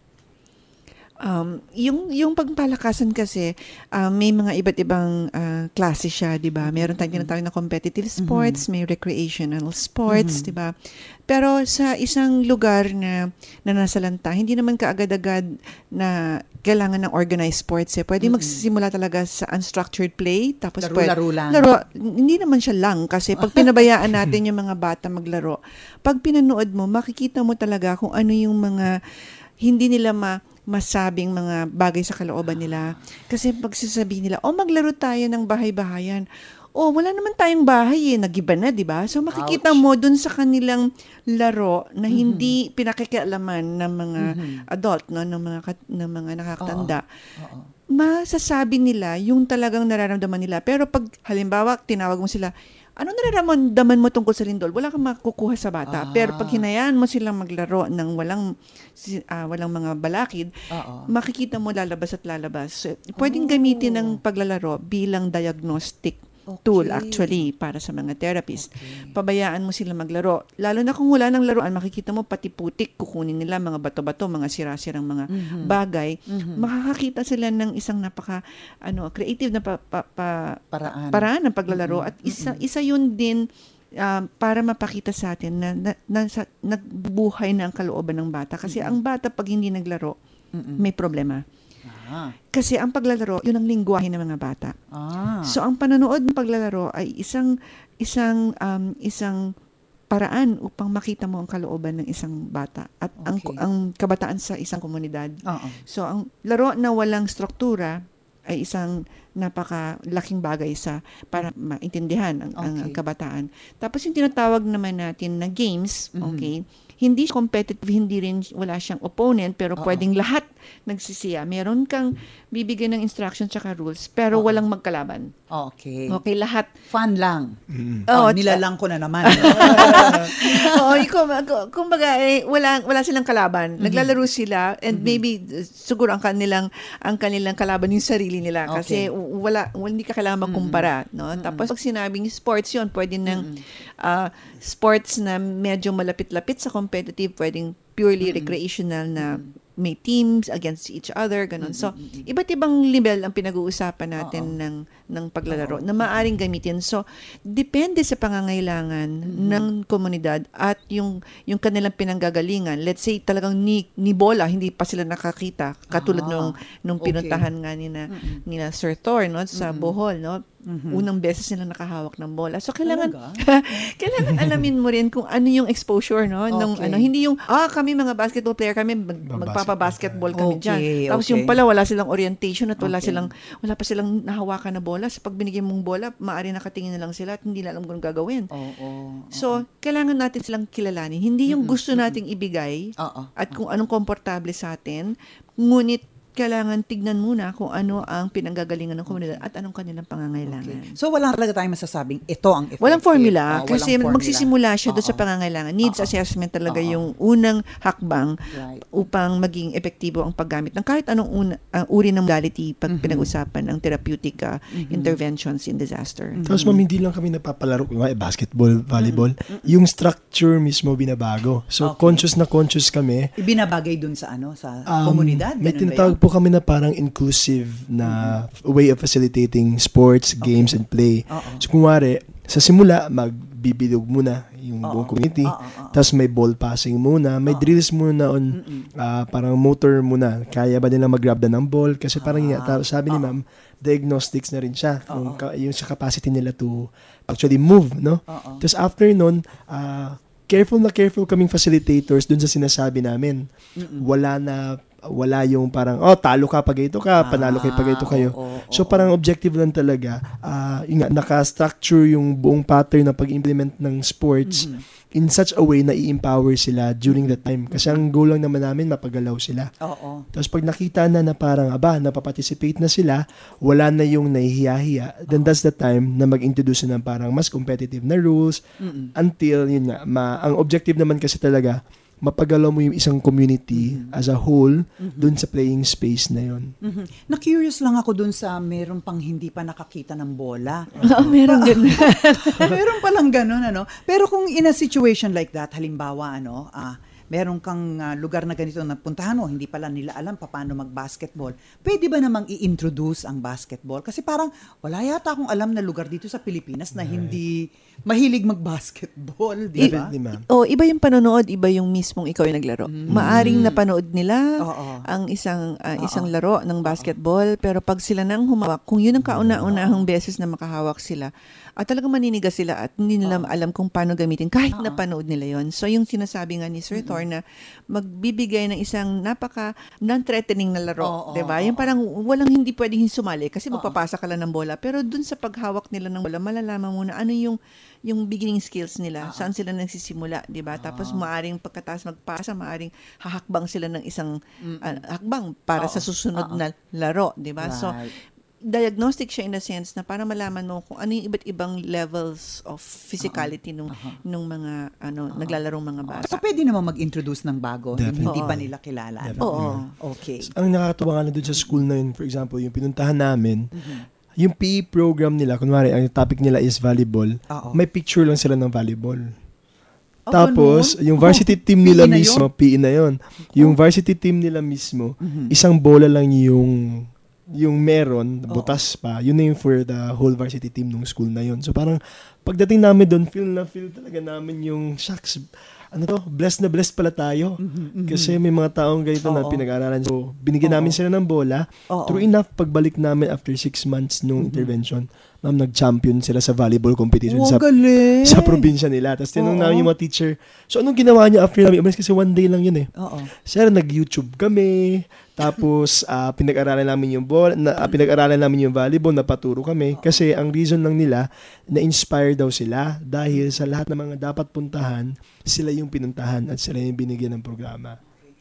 Um, yung yung pagpalakasan kasi uh, may mga iba't ibang uh, klase siya, 'di ba? Meron tayong tinatawag na competitive sports, mm-hmm. may recreational sports, mm-hmm. 'di ba? Pero sa isang lugar na na nasalanta, hindi naman kaagad-agad na kailangan ng organized sports eh. Pwede mm-hmm. magsisimula talaga sa unstructured play, tapos laro, pwede, laro lang. Laro, hindi naman siya lang kasi pag pinabayaan natin yung mga bata maglaro, pag pinanood mo, makikita mo talaga kung ano yung mga hindi nila ma masabing mga bagay sa kalooban nila. Kasi pagsasabihin nila, oh, maglaro tayo ng bahay-bahayan. Oh, wala naman tayong bahay eh, nagiba na, di ba? So makikita Ouch. mo dun sa kanilang laro na mm-hmm. hindi pinakikialaman ng mga mm-hmm. adult, no, ng mga ng mga nakakatanda. Oo. Oo. Masasabi nila yung talagang nararamdaman nila. Pero pag halimbawa tinawag mo sila, ano nararamdaman mo tungkol sa lindol? Wala kang makukuha sa bata. Ah. Pero pag hinayaan mo silang maglaro ng walang uh, walang mga balakid, Uh-oh. makikita mo lalabas at lalabas. So, pwedeng gamitin ng paglalaro bilang diagnostic okay. tool actually para sa mga therapist. Okay. Pabayaan mo sila maglaro. Lalo na kung wala ng laruan, makikita mo pati putik, kukunin nila mga bato-bato, mga sira-sirang mga mm-hmm. bagay. Mm-hmm. Makakakita sila ng isang napaka ano creative na pa, pa, pa, paraan. paraan ng paglalaro. Mm-hmm. At isa, isa yun din uh, para mapakita sa atin na, na, na, na nagbubuhay na ang kalooban ng bata. Kasi mm-hmm. ang bata pag hindi naglaro, mm-hmm. may problema. Ah. Kasi ang paglalaro, yun ang lingwahe ng mga bata. Ah. So ang panonood ng paglalaro ay isang isang um, isang paraan upang makita mo ang kalooban ng isang bata at ang Okay. ang kabataan sa isang komunidad. Oo. So ang laro na walang struktura ay isang napakalaking bagay sa para maintindihan ang, ang, ang Okay. kabataan. Tapos yung tinatawag naman natin na games, Mhm. okay? Hindi siya competitive, hindi rin wala siyang opponent, pero Oo. pwedeng lahat nagsisiya. Meron kang bibigyan ng instructions tsaka rules, pero Oo. walang magkalaban. Okay. Okay, lahat. Fun lang. Oo, Oh, nilalang ko na naman. Oo, kum, kumbaga eh, wala wala silang kalaban. Mhm. Naglalaro sila and maybe uh, siguro ang kanilang ang kanilang kalaban yung sarili nila kasi Okay. w- wala w- hindi ka kailangan magkumpara, no? Tapos pag sinabing sports 'yon, pwede ng ah, sports na medyo malapit-lapit sa competitive, pwedeng purely recreational na may teams against each other, ganun. So, iba't ibang level ang pinag-uusapan natin ng ng paglalaro na maaring gamitin. So, depende sa pangangailangan ng komunidad at yung yung kanilang pinanggagalingan. Let's say talagang ni, ni bola, hindi pa sila nakakita katulad Ah, nung nung okay. pinuntahan nga ni na nila Sir Thor, no, sa Bohol, no. Mhm. Unang beses nila nakahawak ng bola. So kailangan Talaga? kailangan alamin mo rin kung ano yung exposure, no, nung Okay. ano, hindi yung ah kami mga basketball player kami mag, magpapa-basketball kami diyan. Okay, Tapos okay. yung pala wala silang orientation at wala Okay. silang wala pa silang nahawakan na bola. So pag binigyan mong bola, maaari nakatingin na lang sila at hindi na alam kung anong gagawin. Oo. So, kailangan natin silang kilalanin. Hindi yung gusto nating ibigay at kung anong komportable sa atin, ngunit kailangan tignan muna kung ano ang pinanggagalingan ng komunidad at anong kanilang pangangailangan. So, wala talaga tayong masasabing ito ang effective. Walang formula Oh, kasi walang formula. magsisimula siya doon sa pangangailangan. Needs assessment talaga yung unang hakbang Right. upang maging epektibo ang paggamit ng kahit anong una, uh, uri ng modality pag pinag-usapan ng therapeutic uh, interventions in disaster. Tapos ma'am, hindi lang kami napapalaro, kunwari basketball, volleyball, yung structure mismo binabago. So, Okay. conscious na conscious kami. Ibinabagay dun sa ano, sa Um, komunidad. May Ganun ba tinatawag yun? po kami na parang inclusive na way of facilitating sports, games, and play. Oo. So, kunwari, sa simula, magbibilog muna yung buong community. Tapos may ball passing muna. May drills muna on ah, parang motor muna. Kaya ba nila mag-grab na ng ball? Kasi parang nga, ta- sabi ni ma'am, diagnostics na rin siya. Yung, ka- yung sa capacity nila to actually move, no? Tapos after nun, ah, careful na careful kaming facilitators dun sa sinasabi namin. Wala na wala yung parang, oh, talo ka pag ito ka, panalo kayo pag ito kayo. So, parang objective lang talaga, ah yun nga, naka-structure yung buong pattern na pag-implement ng sports in such a way na i-empower sila during that time. Kasi ang goal lang naman namin, mapagalaw sila. Oo. Tapos pag nakita na na parang, aba, napaparticipate na sila, wala na yung nahihiya-hiya, then that's the time na mag-introduce na ng parang mas competitive na rules Mm-mm. until, yun nga, ma- ang objective naman kasi talaga, mapagalaw mo yung isang community as a whole dun sa playing space na yun. Mhm. Na-curious lang ako dun sa meron pang hindi pa nakakita ng bola. Oo, meron ganun. Meron palang ganun, ano? Pero kung in a situation like that, halimbawa, ano, ah, meron kang ah, lugar na ganito na puntahan mo, hindi pala nila alam pa paano mag-basketball. Pwede ba namang i-introduce ang basketball? Kasi parang wala yata akong alam na lugar dito sa Pilipinas na hindi mahilig mag-basketball, di ba? Oh, iba yung panonood, iba yung mismong ikaw yung naglaro. Maaring napanood nila ang isang ah, isang laro ng basketball, pero pag sila nang humawak, kung yun ang kauna-unahang beses na makahawak sila, at talagang maninigas sila at hindi nila alam kung paano gamitin kahit napanood nila yon. So yung sinasabi nga ni Sir Thor na magbibigay ng isang napaka non-threatening na laro, 'di ba? Yung parang walang hindi pwedeng sumali kasi magpapasa ka lang ng bola, pero dun sa paghawak nila ng bola, malalaman mo na ano yung yung beginning skills nila, saan sila nagsisimula, 'di ba? Tapos maaring pagkatapos magpasa, maaring hahakbang sila ng isang ah, hakbang para sa susunod na laro, 'di ba? So diagnostic siya in a sense na para malaman mo kung ano yung iba't ibang levels of physicality nung nung mga ano naglalarong mga bata. So pwede naman mag-introduce ng bago, yung Definitely. hindi pa Oo. nila kilala. Definitely. Oo. Okay. Ang nakakatuwa nga na doon sa school na yun, for example, yung pinuntahan namin, yung P E program nila, kunwari, ang topic nila is volleyball, Oo. may picture lang sila ng volleyball. Oh, Tapos, ganun? yung varsity Oh, team P E nila na yun? mismo, P E na yun. Yung varsity team nila mismo, isang bola lang yung yung meron, butas pa, yun na yung for the whole varsity team ng school na yun. So parang, pagdating namin doon, feel na feel talaga namin yung, shucks, ano to, blessed na blessed pala tayo. Kasi may mga taong ganito na Oo. pinag-aaralan. So, binigyan namin sila ng bola. Oo. True enough, pagbalik namin after six months nung intervention, ma'am, nag-champion sila sa volleyball competition Oh, sa, galing. sa probinsya nila. Tapos tinanong Oo. namin yung mga teacher, so anong ginawa niya after namin umalis? Kasi one day lang yun eh. Oo. Sir, nag-YouTube kami, tapos uh, pinag-aralan namin yung ball, na, uh, pinag-aralan namin yung volleyball, napaturo kami. Kasi ang reason lang nila, na-inspire daw sila dahil sa lahat ng mga dapat puntahan, sila yung pinuntahan at sila yung binigyan ng programa.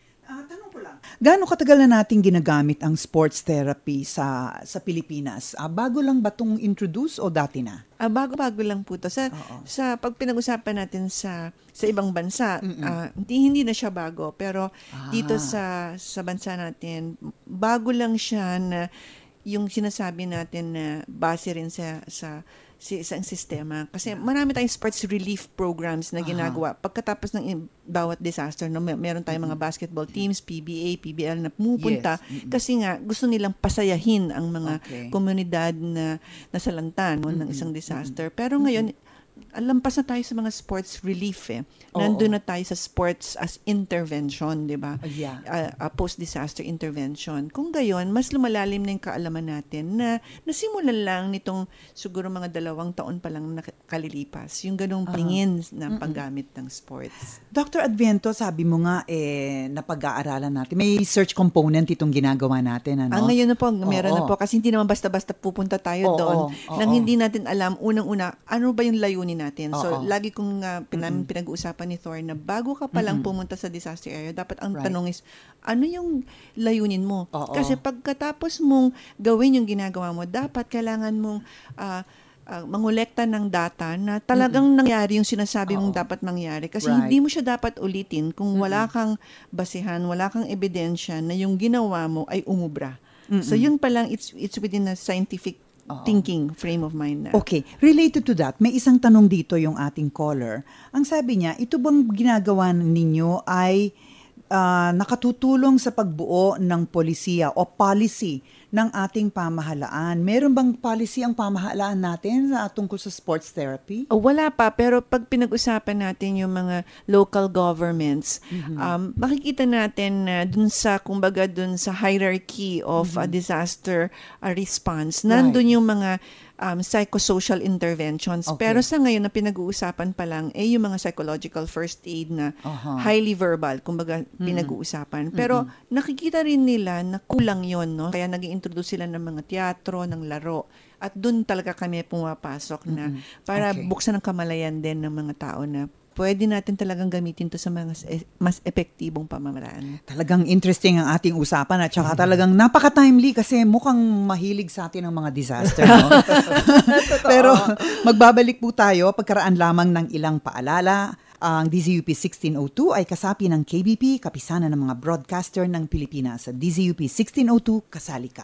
Gaano katagal na nating ginagamit ang sports therapy sa sa Pilipinas? Ah, bago lang ba itong introduce o dati na? Ah, bago-bago lang po to. Sa sa pag pinag-usapan natin sa sa ibang bansa, ah, hindi hindi na siya bago, pero dito sa sa bansa natin, bago lang siya na yung sinasabi natin na base rin sa sa sa isang sistema. Kasi marami tayong sports relief programs na ginagawa. Pagkatapos ng in- bawat disaster, no, may, meron tayong mga basketball teams, P B A, P B L na pumupunta Yes. kasi nga gusto nilang pasayahin ang mga Okay. komunidad na nasalanta no, ng isang disaster. Pero ngayon, alampas na tayo sa mga sports relief eh. Oo. Nandun na tayo sa sports as intervention, di ba? Yeah. Uh, uh, post-disaster intervention. Kung gayon, mas lumalalim na yung kaalaman natin na nasimulan lang nitong siguro mga dalawang taon pa lang nakalilipas. Yung ganong Ah. tingin na Mm-mm. paggamit ng sports. Doctor Adviento, sabi mo nga, eh, napag-aaralan natin. May research component itong ginagawa natin, ano? Ah, ngayon na po, meron na Oo. po. Kasi hindi naman basta-basta pupunta tayo Oo, doon oo. nang hindi natin alam, unang-una, ano ba yung layunin natin. So, Oo. lagi kong uh, pinamin, pinag-uusapan ni Thor na bago ka palang Mm-mm. pumunta sa disaster area, dapat ang Right. tanong is, ano yung layunin mo? Oo. Kasi pagkatapos mong gawin yung ginagawa mo, dapat kailangan mong uh, uh, mangolekta ng data na talagang nangyari yung sinasabi mong dapat mangyari. Kasi Right. hindi mo siya dapat ulitin kung wala kang basihan, wala kang ebidensya na yung ginawa mo ay umubra. So, Mm-mm. yun pa lang, it's, it's within a scientific thinking frame of mind na. Okay, related to that, may isang tanong dito yung ating caller. Ang sabi niya, ito bang ginagawa ninyo ay ah, nakatutulong sa pagbuo ng polisiya o policy ng ating pamahalaan? Meron bang policy ang pamahalaan natin sa tungkol sa sports therapy? O, wala pa, pero pag pinag-usapan natin yung mga local governments, um, makikita natin na dun sa, kumbaga dun sa hierarchy of a disaster uh, response, nandun yung mga um, psychosocial interventions. Okay. Pero sa ngayon na pinag-uusapan pa lang, eh yung mga psychological first aid na Aha. highly verbal, kumbaga pinag-uusapan. Pero nakikita rin nila na kulang yon, no? Kaya nag-introduce sila ng mga teatro, ng laro. At doon talaga kami pumapasok na para Okay. buksan ang kamalayan din ng mga tao na pwede natin talagang gamitin to sa mga e- mas epektibong pamamaraan. Talagang interesting ang ating usapan at saka talagang napaka-timely kasi mukhang mahilig sa atin ang mga disaster. No? Pero magbabalik po tayo pagkaraan lamang ng ilang paalala. Ang D Z U P sixteen oh two ay kasapi ng K B P, kapisanan ng mga broadcaster ng Pilipinas. Sa D Z U P sixteen oh two, kasali ka.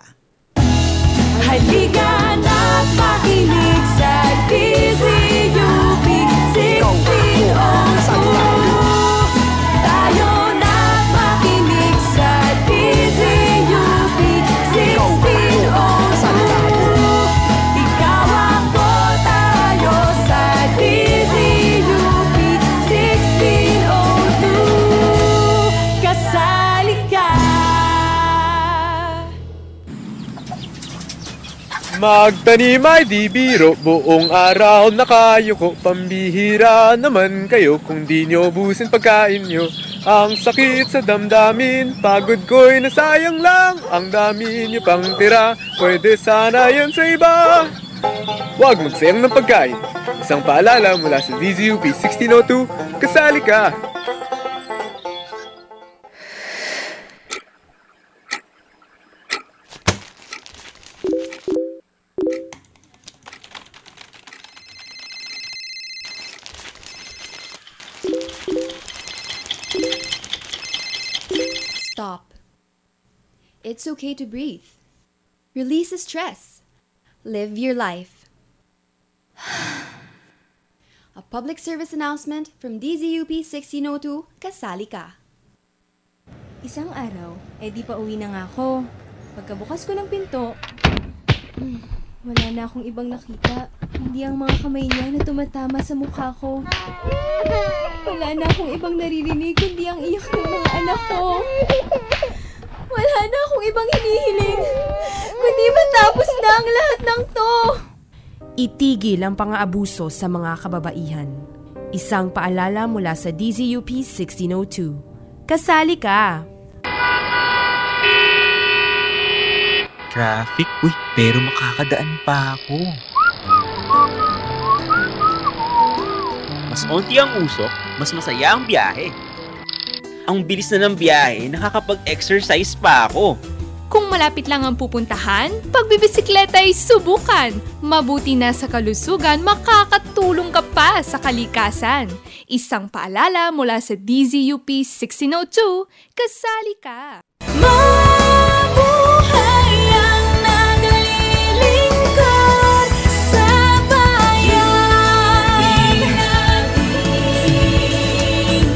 Halika na't makinig sa D Z U P sixteen oh two. Tayo na't makinig sa D Z U P sixteen oh two. Ikaw ako, tayo sa D Z U P sixteen oh two. Kasali ka. Magtanim ay di biro, buong araw nakayuko. Pambihira naman kayo kung di nyo ubusin pagkain nyo. Ang sakit sa damdamin, pagod ko'y nasayang lang. Ang dami nyo pang tira, pwede sana yan sa iba. Huwag magsayang ng pagkain. Isang paalala mula sa D Z U P sixteen oh two, kasali ka! Stop. It's okay to breathe. Release the stress. Live your life. A public service announcement from D Z U P sixteen oh two, kasali ka. Isang araw, eh di pa uwi na nga ako. Pagkabukas ko ng pinto, hmm, wala na akong ibang nakita. Hindi ang mga kamay niya na tumatama sa mukha ko. Wala na akong ibang naririnig, kundi ang iyak ng mga anak ko. Wala na akong ibang hinihiling, kundi matapos na ang lahat ng to. Itigil ang pang-aabuso sa mga kababaihan. Isang paalala mula sa D Z U P sixteen oh two. Kasali ka! Traffic? Uy, pero makakadaan pa ako. Mas onti ang usok, mas masaya ang biyahe. Ang bilis na ng biyahe, nakakapag-exercise pa ako. Kung malapit lang ang pupuntahan, pagbibisikleta ay subukan. Mabuti na sa kalusugan, makakatulong ka pa sa kalikasan. Isang paalala mula sa D Z U P sixteen oh two, kasali ka! Mabuhay ang naglilingkod sa bayan nating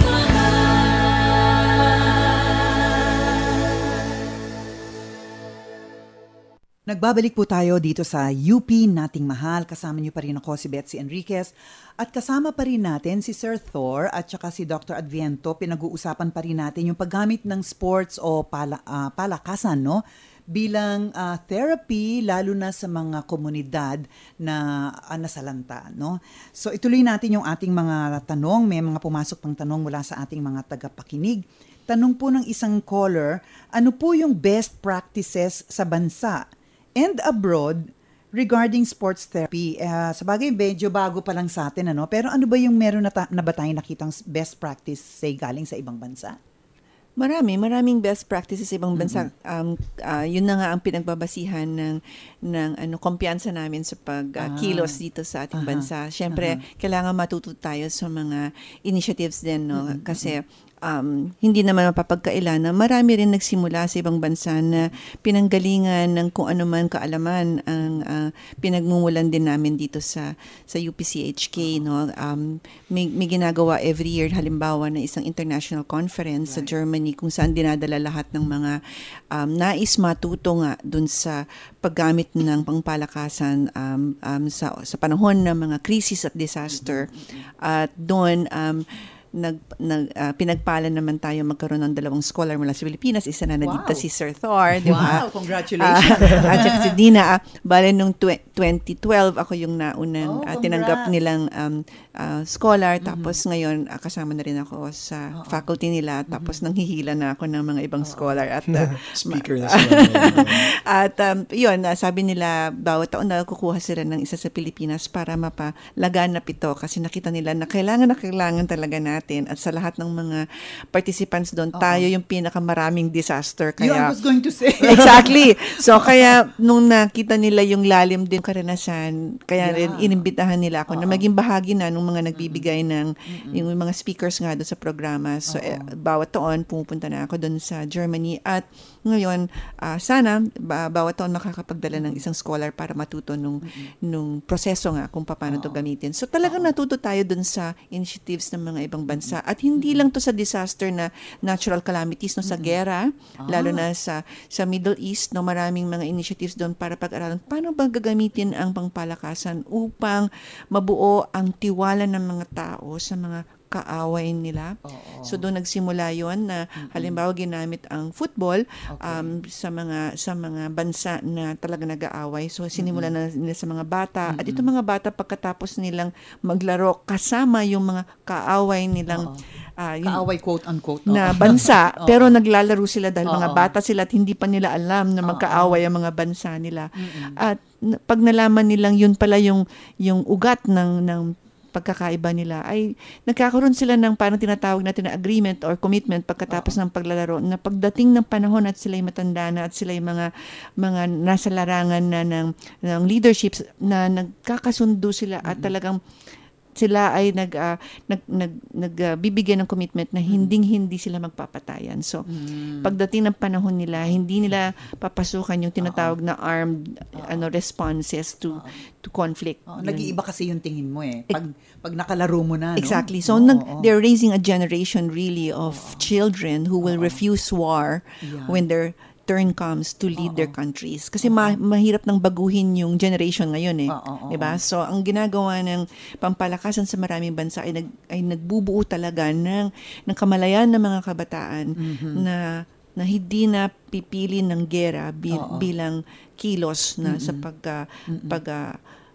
Nagbabalik po tayo dito sa U P Nating Mahal. Kasama niyo pa rin ako si Betsy Enriquez at kasama pa rin natin si Sir Thor at saka si Doctor Adviento. Pinag-uusapan pa rin natin yung paggamit ng sports o pala, uh, palakasan, no? Bilang uh, therapy, lalo na sa mga komunidad na uh, nasalanta, no? So ituloy natin yung ating mga tanong. May mga pumasok pang tanong mula sa ating mga tagapakinig. Tanong po ng isang caller, ano po yung best practices sa bansa and abroad regarding sports therapy? Uh, sa bagay, medyo bago pa lang sa atin, ano? Pero ano ba yung meron na, ta- na ba tayong nakitang best practice, say, galing sa ibang bansa? Marami, maraming best practices sa ibang bansa. Mm-hmm. Um, uh, yun na nga ang pinagbabasihan ng, ng ano, kumpiyansa namin sa pag-kilos uh, ah. dito sa ating uh-huh. bansa. Siyempre, uh-huh. kailangan matuto tayo sa mga initiatives din, no? Mm-hmm. Kasi Um, hindi naman mapapagkailan na marami rin nagsimula sa ibang bansa na pinanggalingan ng kung ano man kaalaman ang uh, pinagmumulan din namin dito sa sa U P C H K, no. Um, may, may ginagawa every year, halimbawa na isang international conference right. sa Germany kung saan dinadala lahat ng mga um, nais matuto nga dun sa paggamit ng pangpalakasan um, um, sa sa panahon ng mga crisis at disaster. Mm-hmm. At doon um nag, nag uh, pinagpala naman tayo magkaroon ng dalawang scholar mula sa Pilipinas. Isa na nandito wow. si Sir Thor, di ba? Wow, congratulations. Uh, at saka si Dina, uh, bale nung tw- twenty twelve ako yung naunang oh, uh, tinanggap nilang um, uh, scholar. Mm-hmm. Tapos ngayon uh, kasama na rin ako sa oh, faculty nila. Tapos mm-hmm. nanghihila na ako ng mga ibang oh, scholar. At uh, speaker na sila. At um, yun, uh, sabi nila bawat taon na kukuha sila ng isa sa Pilipinas para mapalaganap ito kasi nakita nila na kailangan na kailangan talaga natin. At sa lahat ng mga participants doon, uh-huh. tayo yung pinakamaraming disaster. Kaya, yeah, I was going to say. Exactly. So, kaya nung nakita nila yung lalim din karanasan, kaya yeah. rin inimbitahan nila ako uh-huh. na maging bahagi na ng mga nagbibigay ng uh-huh. yung mga speakers nga doon sa programa. So, uh-huh. eh, bawat taon, pumupunta na ako doon sa Germany. At ngayon, uh, sana, ba- bawat taon makakapagdala ng isang scholar para matuto nung, uh-huh. nung proseso nga kung paano uh-huh. to gamitin. So, talagang uh-huh. natuto tayo doon sa initiatives ng mga ibang bansa. At hindi lang to sa disaster na natural calamities, no, sa gera, ah. lalo na sa sa Middle East, no, maraming mga initiatives doon para pag-aralan paano ba gagamitin ang pangpalakasan upang mabuo ang tiwala ng mga tao sa mga kaaway nila. Oo. So doon nagsimula yon na mm-hmm. halimbawa ginamit ang football okay. um, sa mga sa mga bansa na talaga nag-aaway. So sinimula mm-hmm. na nila sa mga bata mm-hmm. at itong mga bata pagkatapos nilang maglaro kasama yung mga kaaway nilang uh, yung, kaaway quote unquote na bansa pero naglalaro sila dahil Oo. mga bata sila at hindi pa nila alam na magkaaway ang mga bansa nila. Mm-hmm. At pag nalaman nilang yun pala yung yung ugat ng ng pagkakaiba nila ay nagkakaroon sila ng parang tinatawag natin na agreement or commitment pagkatapos uh-huh. ng paglalaro na pagdating ng panahon at sila'y matanda na at sila'y mga mga nasa larangan na ng, ng leaderships na nagkakasundo sila uh-huh. at talagang sila ay nag uh, nag nag nagbibigay uh, ng commitment na hinding-hindi sila magpapatayan. So, mm. pagdating ng panahon nila, hindi nila papasukan yung tinatawag na armed uh-huh. ano responses to uh-huh. to conflict. Uh-huh. Nag-iiba kasi yung tingin mo eh. Pag pag nakalaro mo na, no? Exactly. So, oh, nag, oh. they're raising a generation really of uh-huh. children who will uh-huh. refuse war yeah. when they're turn comes to lead Uh-oh. their countries. Kasi ma- mahirap nang baguhin yung generation ngayon eh. Uh-oh. Diba? So, ang ginagawa ng pampalakasan sa maraming bansa ay, nag, ay nagbubuo talaga ng, ng kamalayan ng mga kabataan mm-hmm. na na hindi na pipili ng gera bi- bilang kilos na mm-hmm. sa pag, uh, pag uh,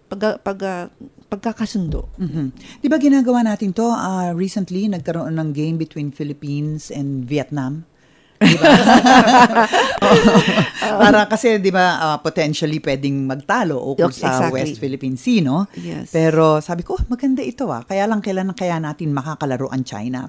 pag, pag, uh, pagkakasundo. Mhm. Di ba ginagawa natin to? Uh, recently, nagkaroon ng game between Philippines and Vietnam. Diba? Para kasi, di ba, uh, potentially pwedeng magtalo o kung sa Exactly. West Philippine Sea, no? Yes. Pero sabi ko, oh, maganda ito ah. Kaya lang kailan kaya natin makakalaro ang China.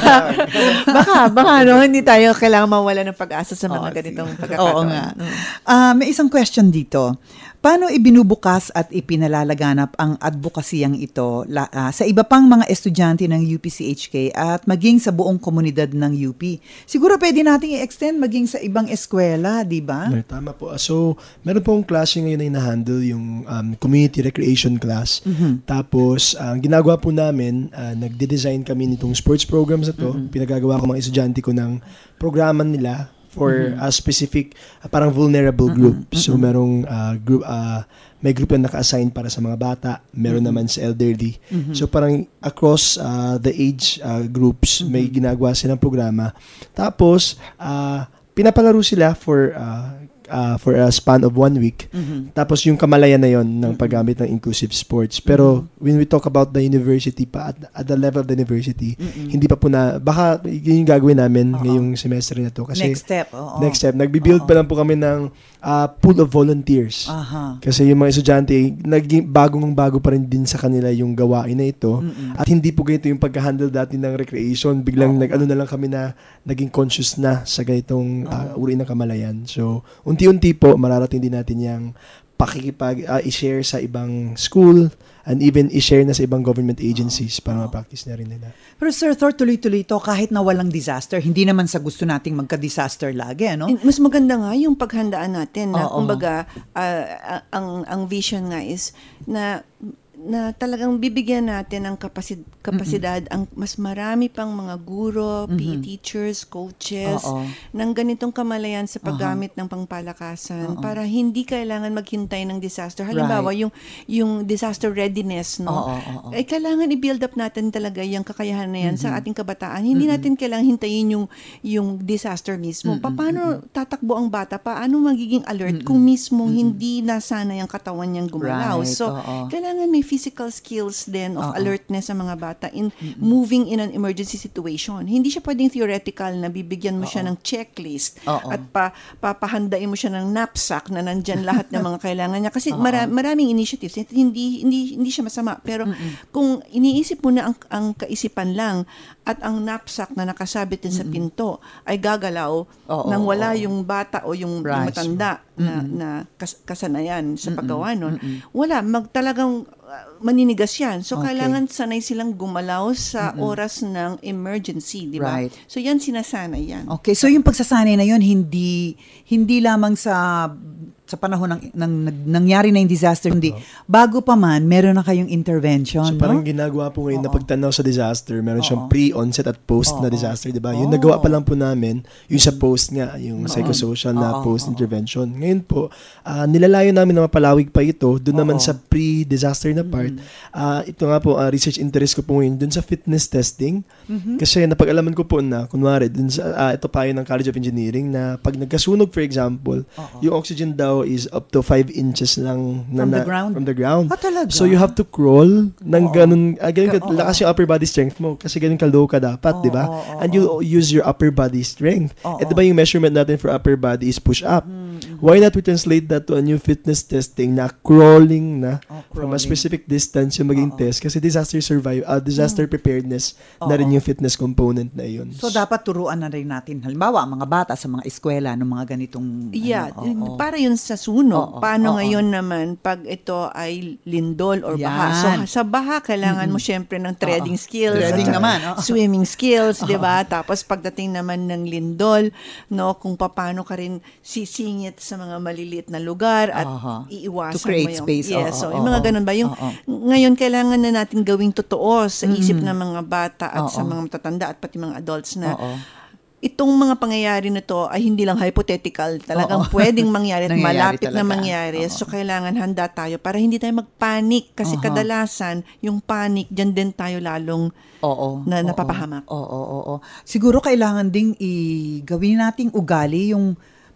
baka, baka no, hindi tayo kailangan mawala ng pag-asa sa mga Oo, ganitong sige. pagkakataon. Oo nga. Uh, may isang question dito. Paano ibinubukas at ipinalalaganap ang advokasiyang ito la, uh, sa iba pang mga estudyante ng U P C H K at maging sa buong komunidad ng U P? Siguro pwede nating i-extend maging sa ibang eskwela, di ba? Ay, tama po. So, meron pong klase ngayon na ina-handle yung um, community recreation class. Mhm. Tapos, ang ginagawa po namin, uh, nagde-design kami nitong sports programs na to. Mhm. Pinagagawa ko mga estudyante ko ng programa nila for Mhm. a specific, uh, parang vulnerable group. So, merong uh, group, uh, may group na naka-assign para sa mga bata, meron Mhm. naman sa elderly. Mhm. So, parang across uh, the age uh, groups, may ginagawa silang programa. Tapos, uh, pinapalaro sila for uh, uh, for a span of one week. Mhm. Tapos yung kamalayan na yon ng paggamit ng inclusive sports. Pero when we talk about the university pa, at, at the level of the university, Mhm. hindi pa po na, baka yun yung gagawin namin ngayong semester na to. Kasi Next step, oo. Next step. Nagbibuild pa lang po kami ng uh, pool of volunteers. Aha. Kasi yung mga estudyante, naging bagong bago pa rin din sa kanila yung gawain na ito. Mm-mm. At hindi po ganito yung pagka-handle dati ng recreation. Biglang nag-ano na lang kami na naging conscious na sa ganitong uh, uri ng kamalayan. So, unti-unti po, mararating din natin yung pakikipag, uh, i-share sa ibang school and even i-share na sa ibang government agencies para ma-practice na rin nila. Pero Sir Thor, tuloy-tuloy to kahit na walang disaster. Hindi naman sa gusto nating magka-disaster lagi, ano? And mas maganda nga yung paghandaan natin na Oo. kumbaga uh, uh, ang ang vision nga is na na talagang bibigyan natin ng kapasid, kapasidad ang mas marami pang mga guro, P E Mhm. teachers, coaches Oo. ng ganitong kamalayan sa paggamit ng pangpalakasan Oo. para hindi kailangan maghintay ng disaster. Halimbawa, Right. yung yung disaster readiness, no? Oo, oo, oo. Eh, kailangan i-build up natin talaga yung kakayahan na yan sa Mhm. ating kabataan. Hindi Mhm. natin kailangan hintayin yung yung disaster mismo. Mhm, Paano tatakbo ang bata? Paano magiging alert kung mismo hindi nasana yung katawan niyang gumalaw? Right, So, oo. kailangan may physical skills din of Oo. alertness sa mga bata in moving in an emergency situation. Hindi siya pwedeng theoretical na bibigyan mo siya ng checklist Oo. at pa, papahandain mo siya ng knapsack na nandyan lahat ng mga kailangan niya. Kasi Oo. mara, maraming initiatives. Hindi, hindi, hindi siya masama. Pero kung iniisip mo na ang, ang kaisipan lang at ang knapsack na nakasabit din sa pinto ay gagalaw Oo, nang wala oo. yung bata o yung, yung Right. matanda na, Mm-mm. na kas, kasanayan sa Mm-mm. paggawa nun, Mm-mm. wala, mag talagang uh, maninigas yan. So, Okay. kailangan sanay silang gumalaw sa Mm-mm. oras ng emergency, di ba? Right. So, yan sinasanay yan. Okay, so yung pagsasanay na yun, hindi hindi lamang sa sa panahon ng, ng, ng nangyari na yung disaster, hindi. Bago pa man, meron na kayong intervention, So no? parang ginagawa po ngayon na pagtanaw sa disaster, meron siyang Oo. pre-onset at post na Oo. disaster, di ba? Yung Oo. nagawa pa lang po namin, yung sa post nga, yung Oo. psychosocial na Oo. post-intervention. Ngayon po, ah, nilalayo namin na mapalawig pa ito, doon naman Oo. sa pre-disaster na part. Ah, ito nga po, ah, research interest ko po ngayon, doon sa fitness testing. Mhm. Kasi napag-alaman ko po na, kunwari, dun sa, ah, ito pa yun ng College of Engineering, na pag nagkasunog, for example, Oo. yung oxygen daw is up to five inches lang na, From the na- ground? from the ground. Ah, talaga? So you have to crawl ng Oo. ganun, ah, ganun ka, Oo. lakas yung upper body strength mo kasi ganun ka low ka dapat, di ba? oo, And you use your upper body strength. Oo. Eh, di ba yung measurement natin for upper body is push up? Why not we translate that to a new fitness testing na crawling na Oh, from a crawling. specific distance yung maging test kasi disaster survive, uh, disaster preparedness na rin Oo. yung fitness component na yun. So, dapat turuan na rin natin, halimbawa, ang mga bata sa mga eskwela ng mga ganitong... Yeah, ano, oo. para yun sa sunog. Oo, Paano oo. ngayon naman pag ito ay lindol or baha? So Yan. sa baha kailangan mo syempre ng threading Oo. skills, Threading at saka naman, oo. swimming skills, Oo. 'di ba? Tapos pagdating naman ng lindol, no, kung paano ka rin sisingit sa mga maliliit na lugar at Aha. iiwasan To create mo yung space. Yes, Oo, so oo, yung mga oo. ganun ba yung Oo. ngayon kailangan na natin gawing totoo sa isip Mm. ng mga bata at sa Oo. mga matatanda at pati mga adults na Oo. itong mga pangyayari na to ay hindi lang hypothetical, talagang Oo. pwedeng mangyari at Nangyayari malapit na talaga. mangyari. Oo. So, kailangan handa tayo para hindi tayo magpanik kasi Aha. kadalasan, yung panic, dyan din tayo lalong Oo. na oo. napapahamak. Oo, oo, oo. Siguro kailangan ding i gawin nating ugali yung pa-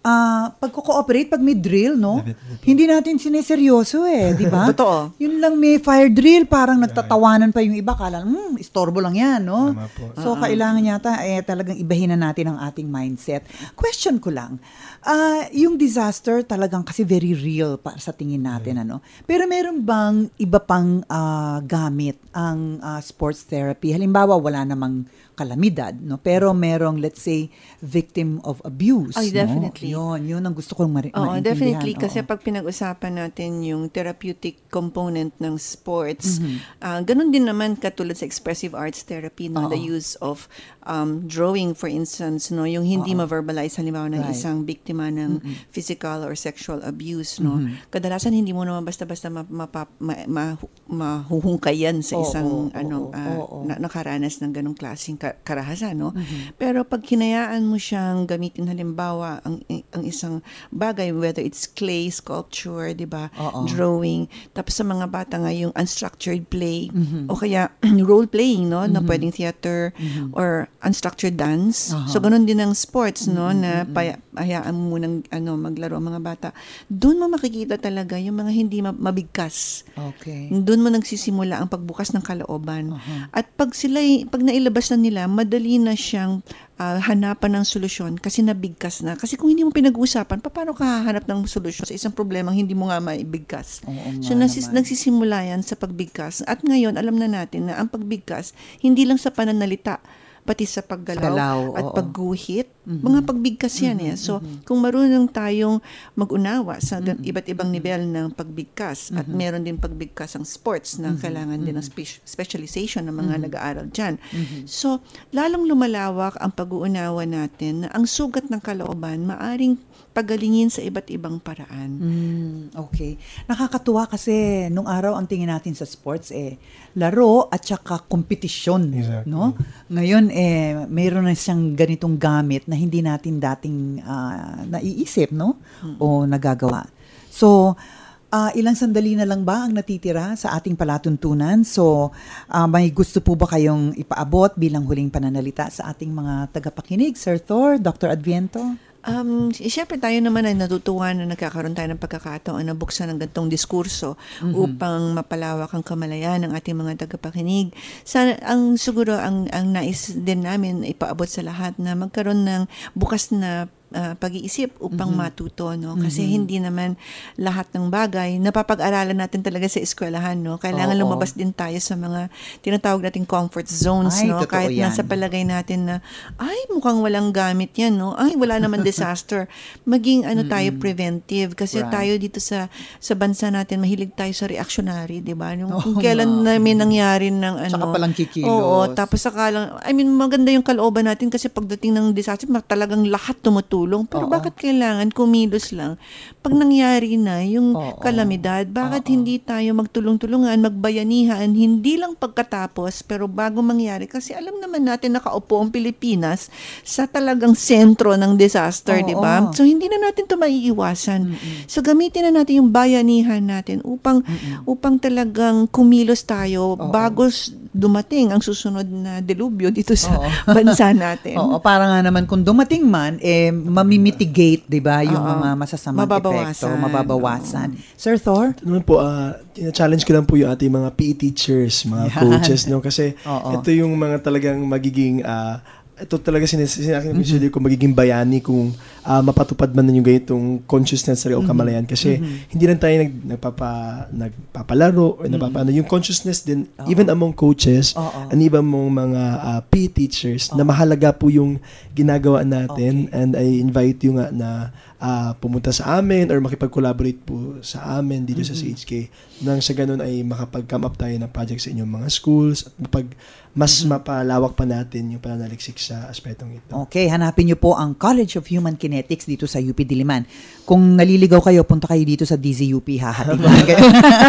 ah pagko-cooperate pag may drill, no? Hindi natin sineseryoso eh, di ba? Totoo. Yun lang may fire drill, parang nagtatawanan pa yung iba, kala, hmm, istorbo lang yan, no? So, Uh-uh. kailangan yata eh, talagang ibahin na natin ang ating mindset. Question ko lang, ah yung disaster talagang kasi very real para sa tingin natin, ano? Pero meron bang iba pang ah, gamit ang ah, sports therapy? Halimbawa, wala namang kalamidad, no? Pero merong, let's say, victim of abuse, Ay, no? definitely. Yun, yun ang gusto kong mari- Oo, maintindihan. definitely. Kasi Oo. pag pinag-usapan natin yung therapeutic component ng sports, Mhm. ah, ganun din naman katulad sa expressive arts therapy, no? The Oo. use of um, drawing, for instance, no? Yung hindi Oo. ma-verbalize, halimbawa ng Right. isang biktima ng Mm-mm. physical or sexual abuse, no? Mhm. Kadalasan hindi mo naman basta-basta ma- mapa- ma- ma- mahuhungkayan sa Oo, isang oo, ano oo, ah, oo. na- nakaranas ng ganong klaseng ka- karahasan, no? Mhm. Pero pag hinayaan mo siyang gamitin halimbawa ang ang isang bagay, whether it's clay, sculpture, 'di ba? Oo. Drawing, tapos sa mga bata nga yung unstructured play Mhm. o kaya role playing, no, na Mhm. pwedeng theater Mhm. or unstructured dance. Aha. So ganun din ang sports, no, Mhm, na mhm. paya- hayaan mo munang ano maglaro ang mga bata. Doon mo makikita talaga yung mga hindi ma- mabigkas. Okay. Doon mo nagsisimula ang pagbukas ng kalooban. Aha. At pag sila pag nailabas na nila, madali na siyang ah, hanapan ng solusyon kasi nabigkas na. Kasi kung hindi mo pinag-uusapan, paano ka hahanap ng solusyon sa isang problemang hindi mo nga maibigkas? Oo nga So nasis- naman. nagsisimula yan sa pagbigkas. At ngayon, alam na natin na ang pagbigkas, hindi lang sa pananalita, pati sa paggalaw Galaw, at oo. pagguhit. Mhm. Mga pagbigkas yan eh. Mhm, So, mhm. kung marunong tayong mag-unawa sa gan- iba't ibang nivel ng pagbigkas at Mhm. meron din pagbigkas ang sports na Mhm, kailangan din ng mhm. spe- specialization ng mga Mhm. nag-aaral dyan. Mhm. So, lalong lumalawak ang pag-uunawa natin na ang sugat ng kalooban maaring pagalingin sa iba't ibang paraan. Mm, okay. Nakakatuwa kasi nung araw ang tingin natin sa sports eh laro at saka kompetisyon, no? Ngayon eh mayroon na siyang ganitong gamit na hindi natin dating ah, naiisip, no? O nagagawa. So, ah, ilang sandali na lang ba ang natitira sa ating palatuntunan? So, ah, may gusto po ba kayong ipaabot bilang huling pananalita sa ating mga tagapakinig? Sir Thor, Doctor Adviento? Um, siyempre tayo naman ay natutuwa na nagkakaroon tayo ng pagkakataon na buksan ng gantong diskurso Mhm. upang mapalawak ang kamalayan ng ating mga tagapakinig. Sana, ang siguro ang, ang nais din namin ipaabot sa lahat na magkaroon ng bukas na ah, pag-iisip upang Mhm. matuto, no? Kasi Mhm. hindi naman lahat ng bagay napapag-aralan natin talaga sa eskwelahan, no? Kailangan Oo. lumabas din tayo sa mga tinatawag nating comfort zones, Ay, no? totoo Kahit yan. nasa palagay natin na ay mukhang walang gamit yan, no? Ay wala naman disaster. Maging ano tayo preventive kasi Right. tayo dito sa sa bansa natin mahilig tayo sa reactionary, 'di ba? Yung Oo kung kailan nga. na may nangyari ng ano. Tsaka palang kikilos. Oo, tapos sakalang I mean maganda yung kalooban natin kasi pagdating ng disaster ma- talagang lahat tumutulong. Pero Oo. bakit kailangan kumilos lang pag nangyari na yung Oo. kalamidad? Bakit hindi tayo magtulong-tulungan, magbayanihan, hindi lang pagkatapos pero bago mangyari kasi alam naman natin nakaupo ang Pilipinas sa talagang sentro ng disaster, Oo. 'di ba? So hindi na natin 'to maiiwasan. So gamitin na natin yung bayanihan natin upang upang talagang kumilos tayo bago s- dumating ang susunod na delubyo dito sa Oo. bansa natin. Oo, para nga naman kung dumating man, eh, mamimitigate, di ba, yung Oo. mga masasamang Mababawasan. epekto, mababawasan. Sir Thor? Ito naman po, ah, challenge ko lang po yung ating mga P E teachers, mga Yan. coaches, no? Kasi Oo. ito yung mga talagang magiging, ah, ito talaga sinas- sinakin Mhm. ko magiging bayani kung ah, mapatupad man na yung ganitong consciousness rin o Mhm. kamalayan. Kasi Mhm. hindi lang tayo nag, nagpapa, nagpapalaro o Mhm. napapano. Yung consciousness din, Oo. even among coaches, Oo. and even among mga ah, P E teachers, na mahalaga po yung ginagawa natin. And I invite you nga na ah, pumunta sa amin or makipag-collaborate po sa amin dito sa Mhm. C H K. Nang sa ganun ay makapag-come up tayo ng project sa inyong mga schools at mapag, mas mapalawak pa natin yung pananaliksik sa aspetong ito. Okay, hanapin niyo po ang College of Human Kinetics dito sa U P Diliman. Kung naliligaw kayo, punta kayo dito sa D Z U P, hahatid lang kayo.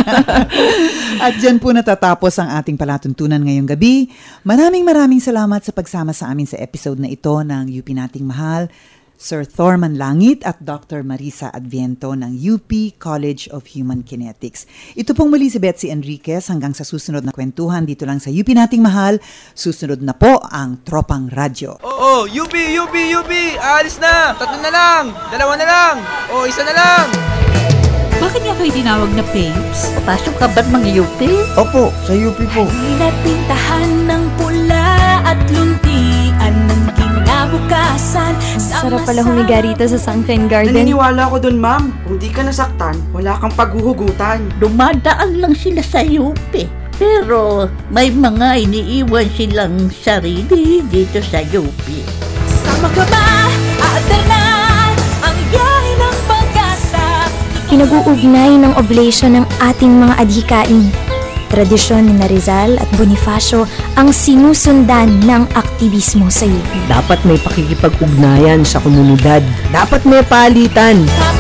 At dyan po natatapos ang ating palatuntunan ngayong gabi. Maraming maraming salamat sa pagsama sa amin sa episode na ito ng U P Nating Mahal. Sir Thorman Langit at Doctor Marisa Adviento ng U P College of Human Kinetics. Ito pong muli si Betsy Enriquez hanggang sa susunod na kwentuhan dito lang sa U P Nating Mahal. Susunod na po ang Tropang Radyo. Oo, U P, U P, U P! Aalis na! Tatlo na lang! Dalawa na lang! O, isa na lang! Bakit nga kayo tinawag na Papes? Pasok ka ba't mga U P? Opo, sa U P po. Halina't pintahan ng pula at luntian ng kinabukasan. Sarap pala humiga rito sa Sunshine Garden. Naniniwala ako dun, ma'am. Kung di ka nasaktan, wala kang paghuhugutan. Dumadaan lang sila sa U P. Pero may mga iniiwan silang sarili dito sa U P. Sama ka ba? Aater na ang biyahe ng pag-asa. Pinag-uugnay ng oblation ng ating mga adhikain. Tradisyon ni Rizal at Bonifacio ang sinusundan ng aktivismo sa U P. Dapat may pakikipag-ugnayan sa komunidad. Dapat may palitan.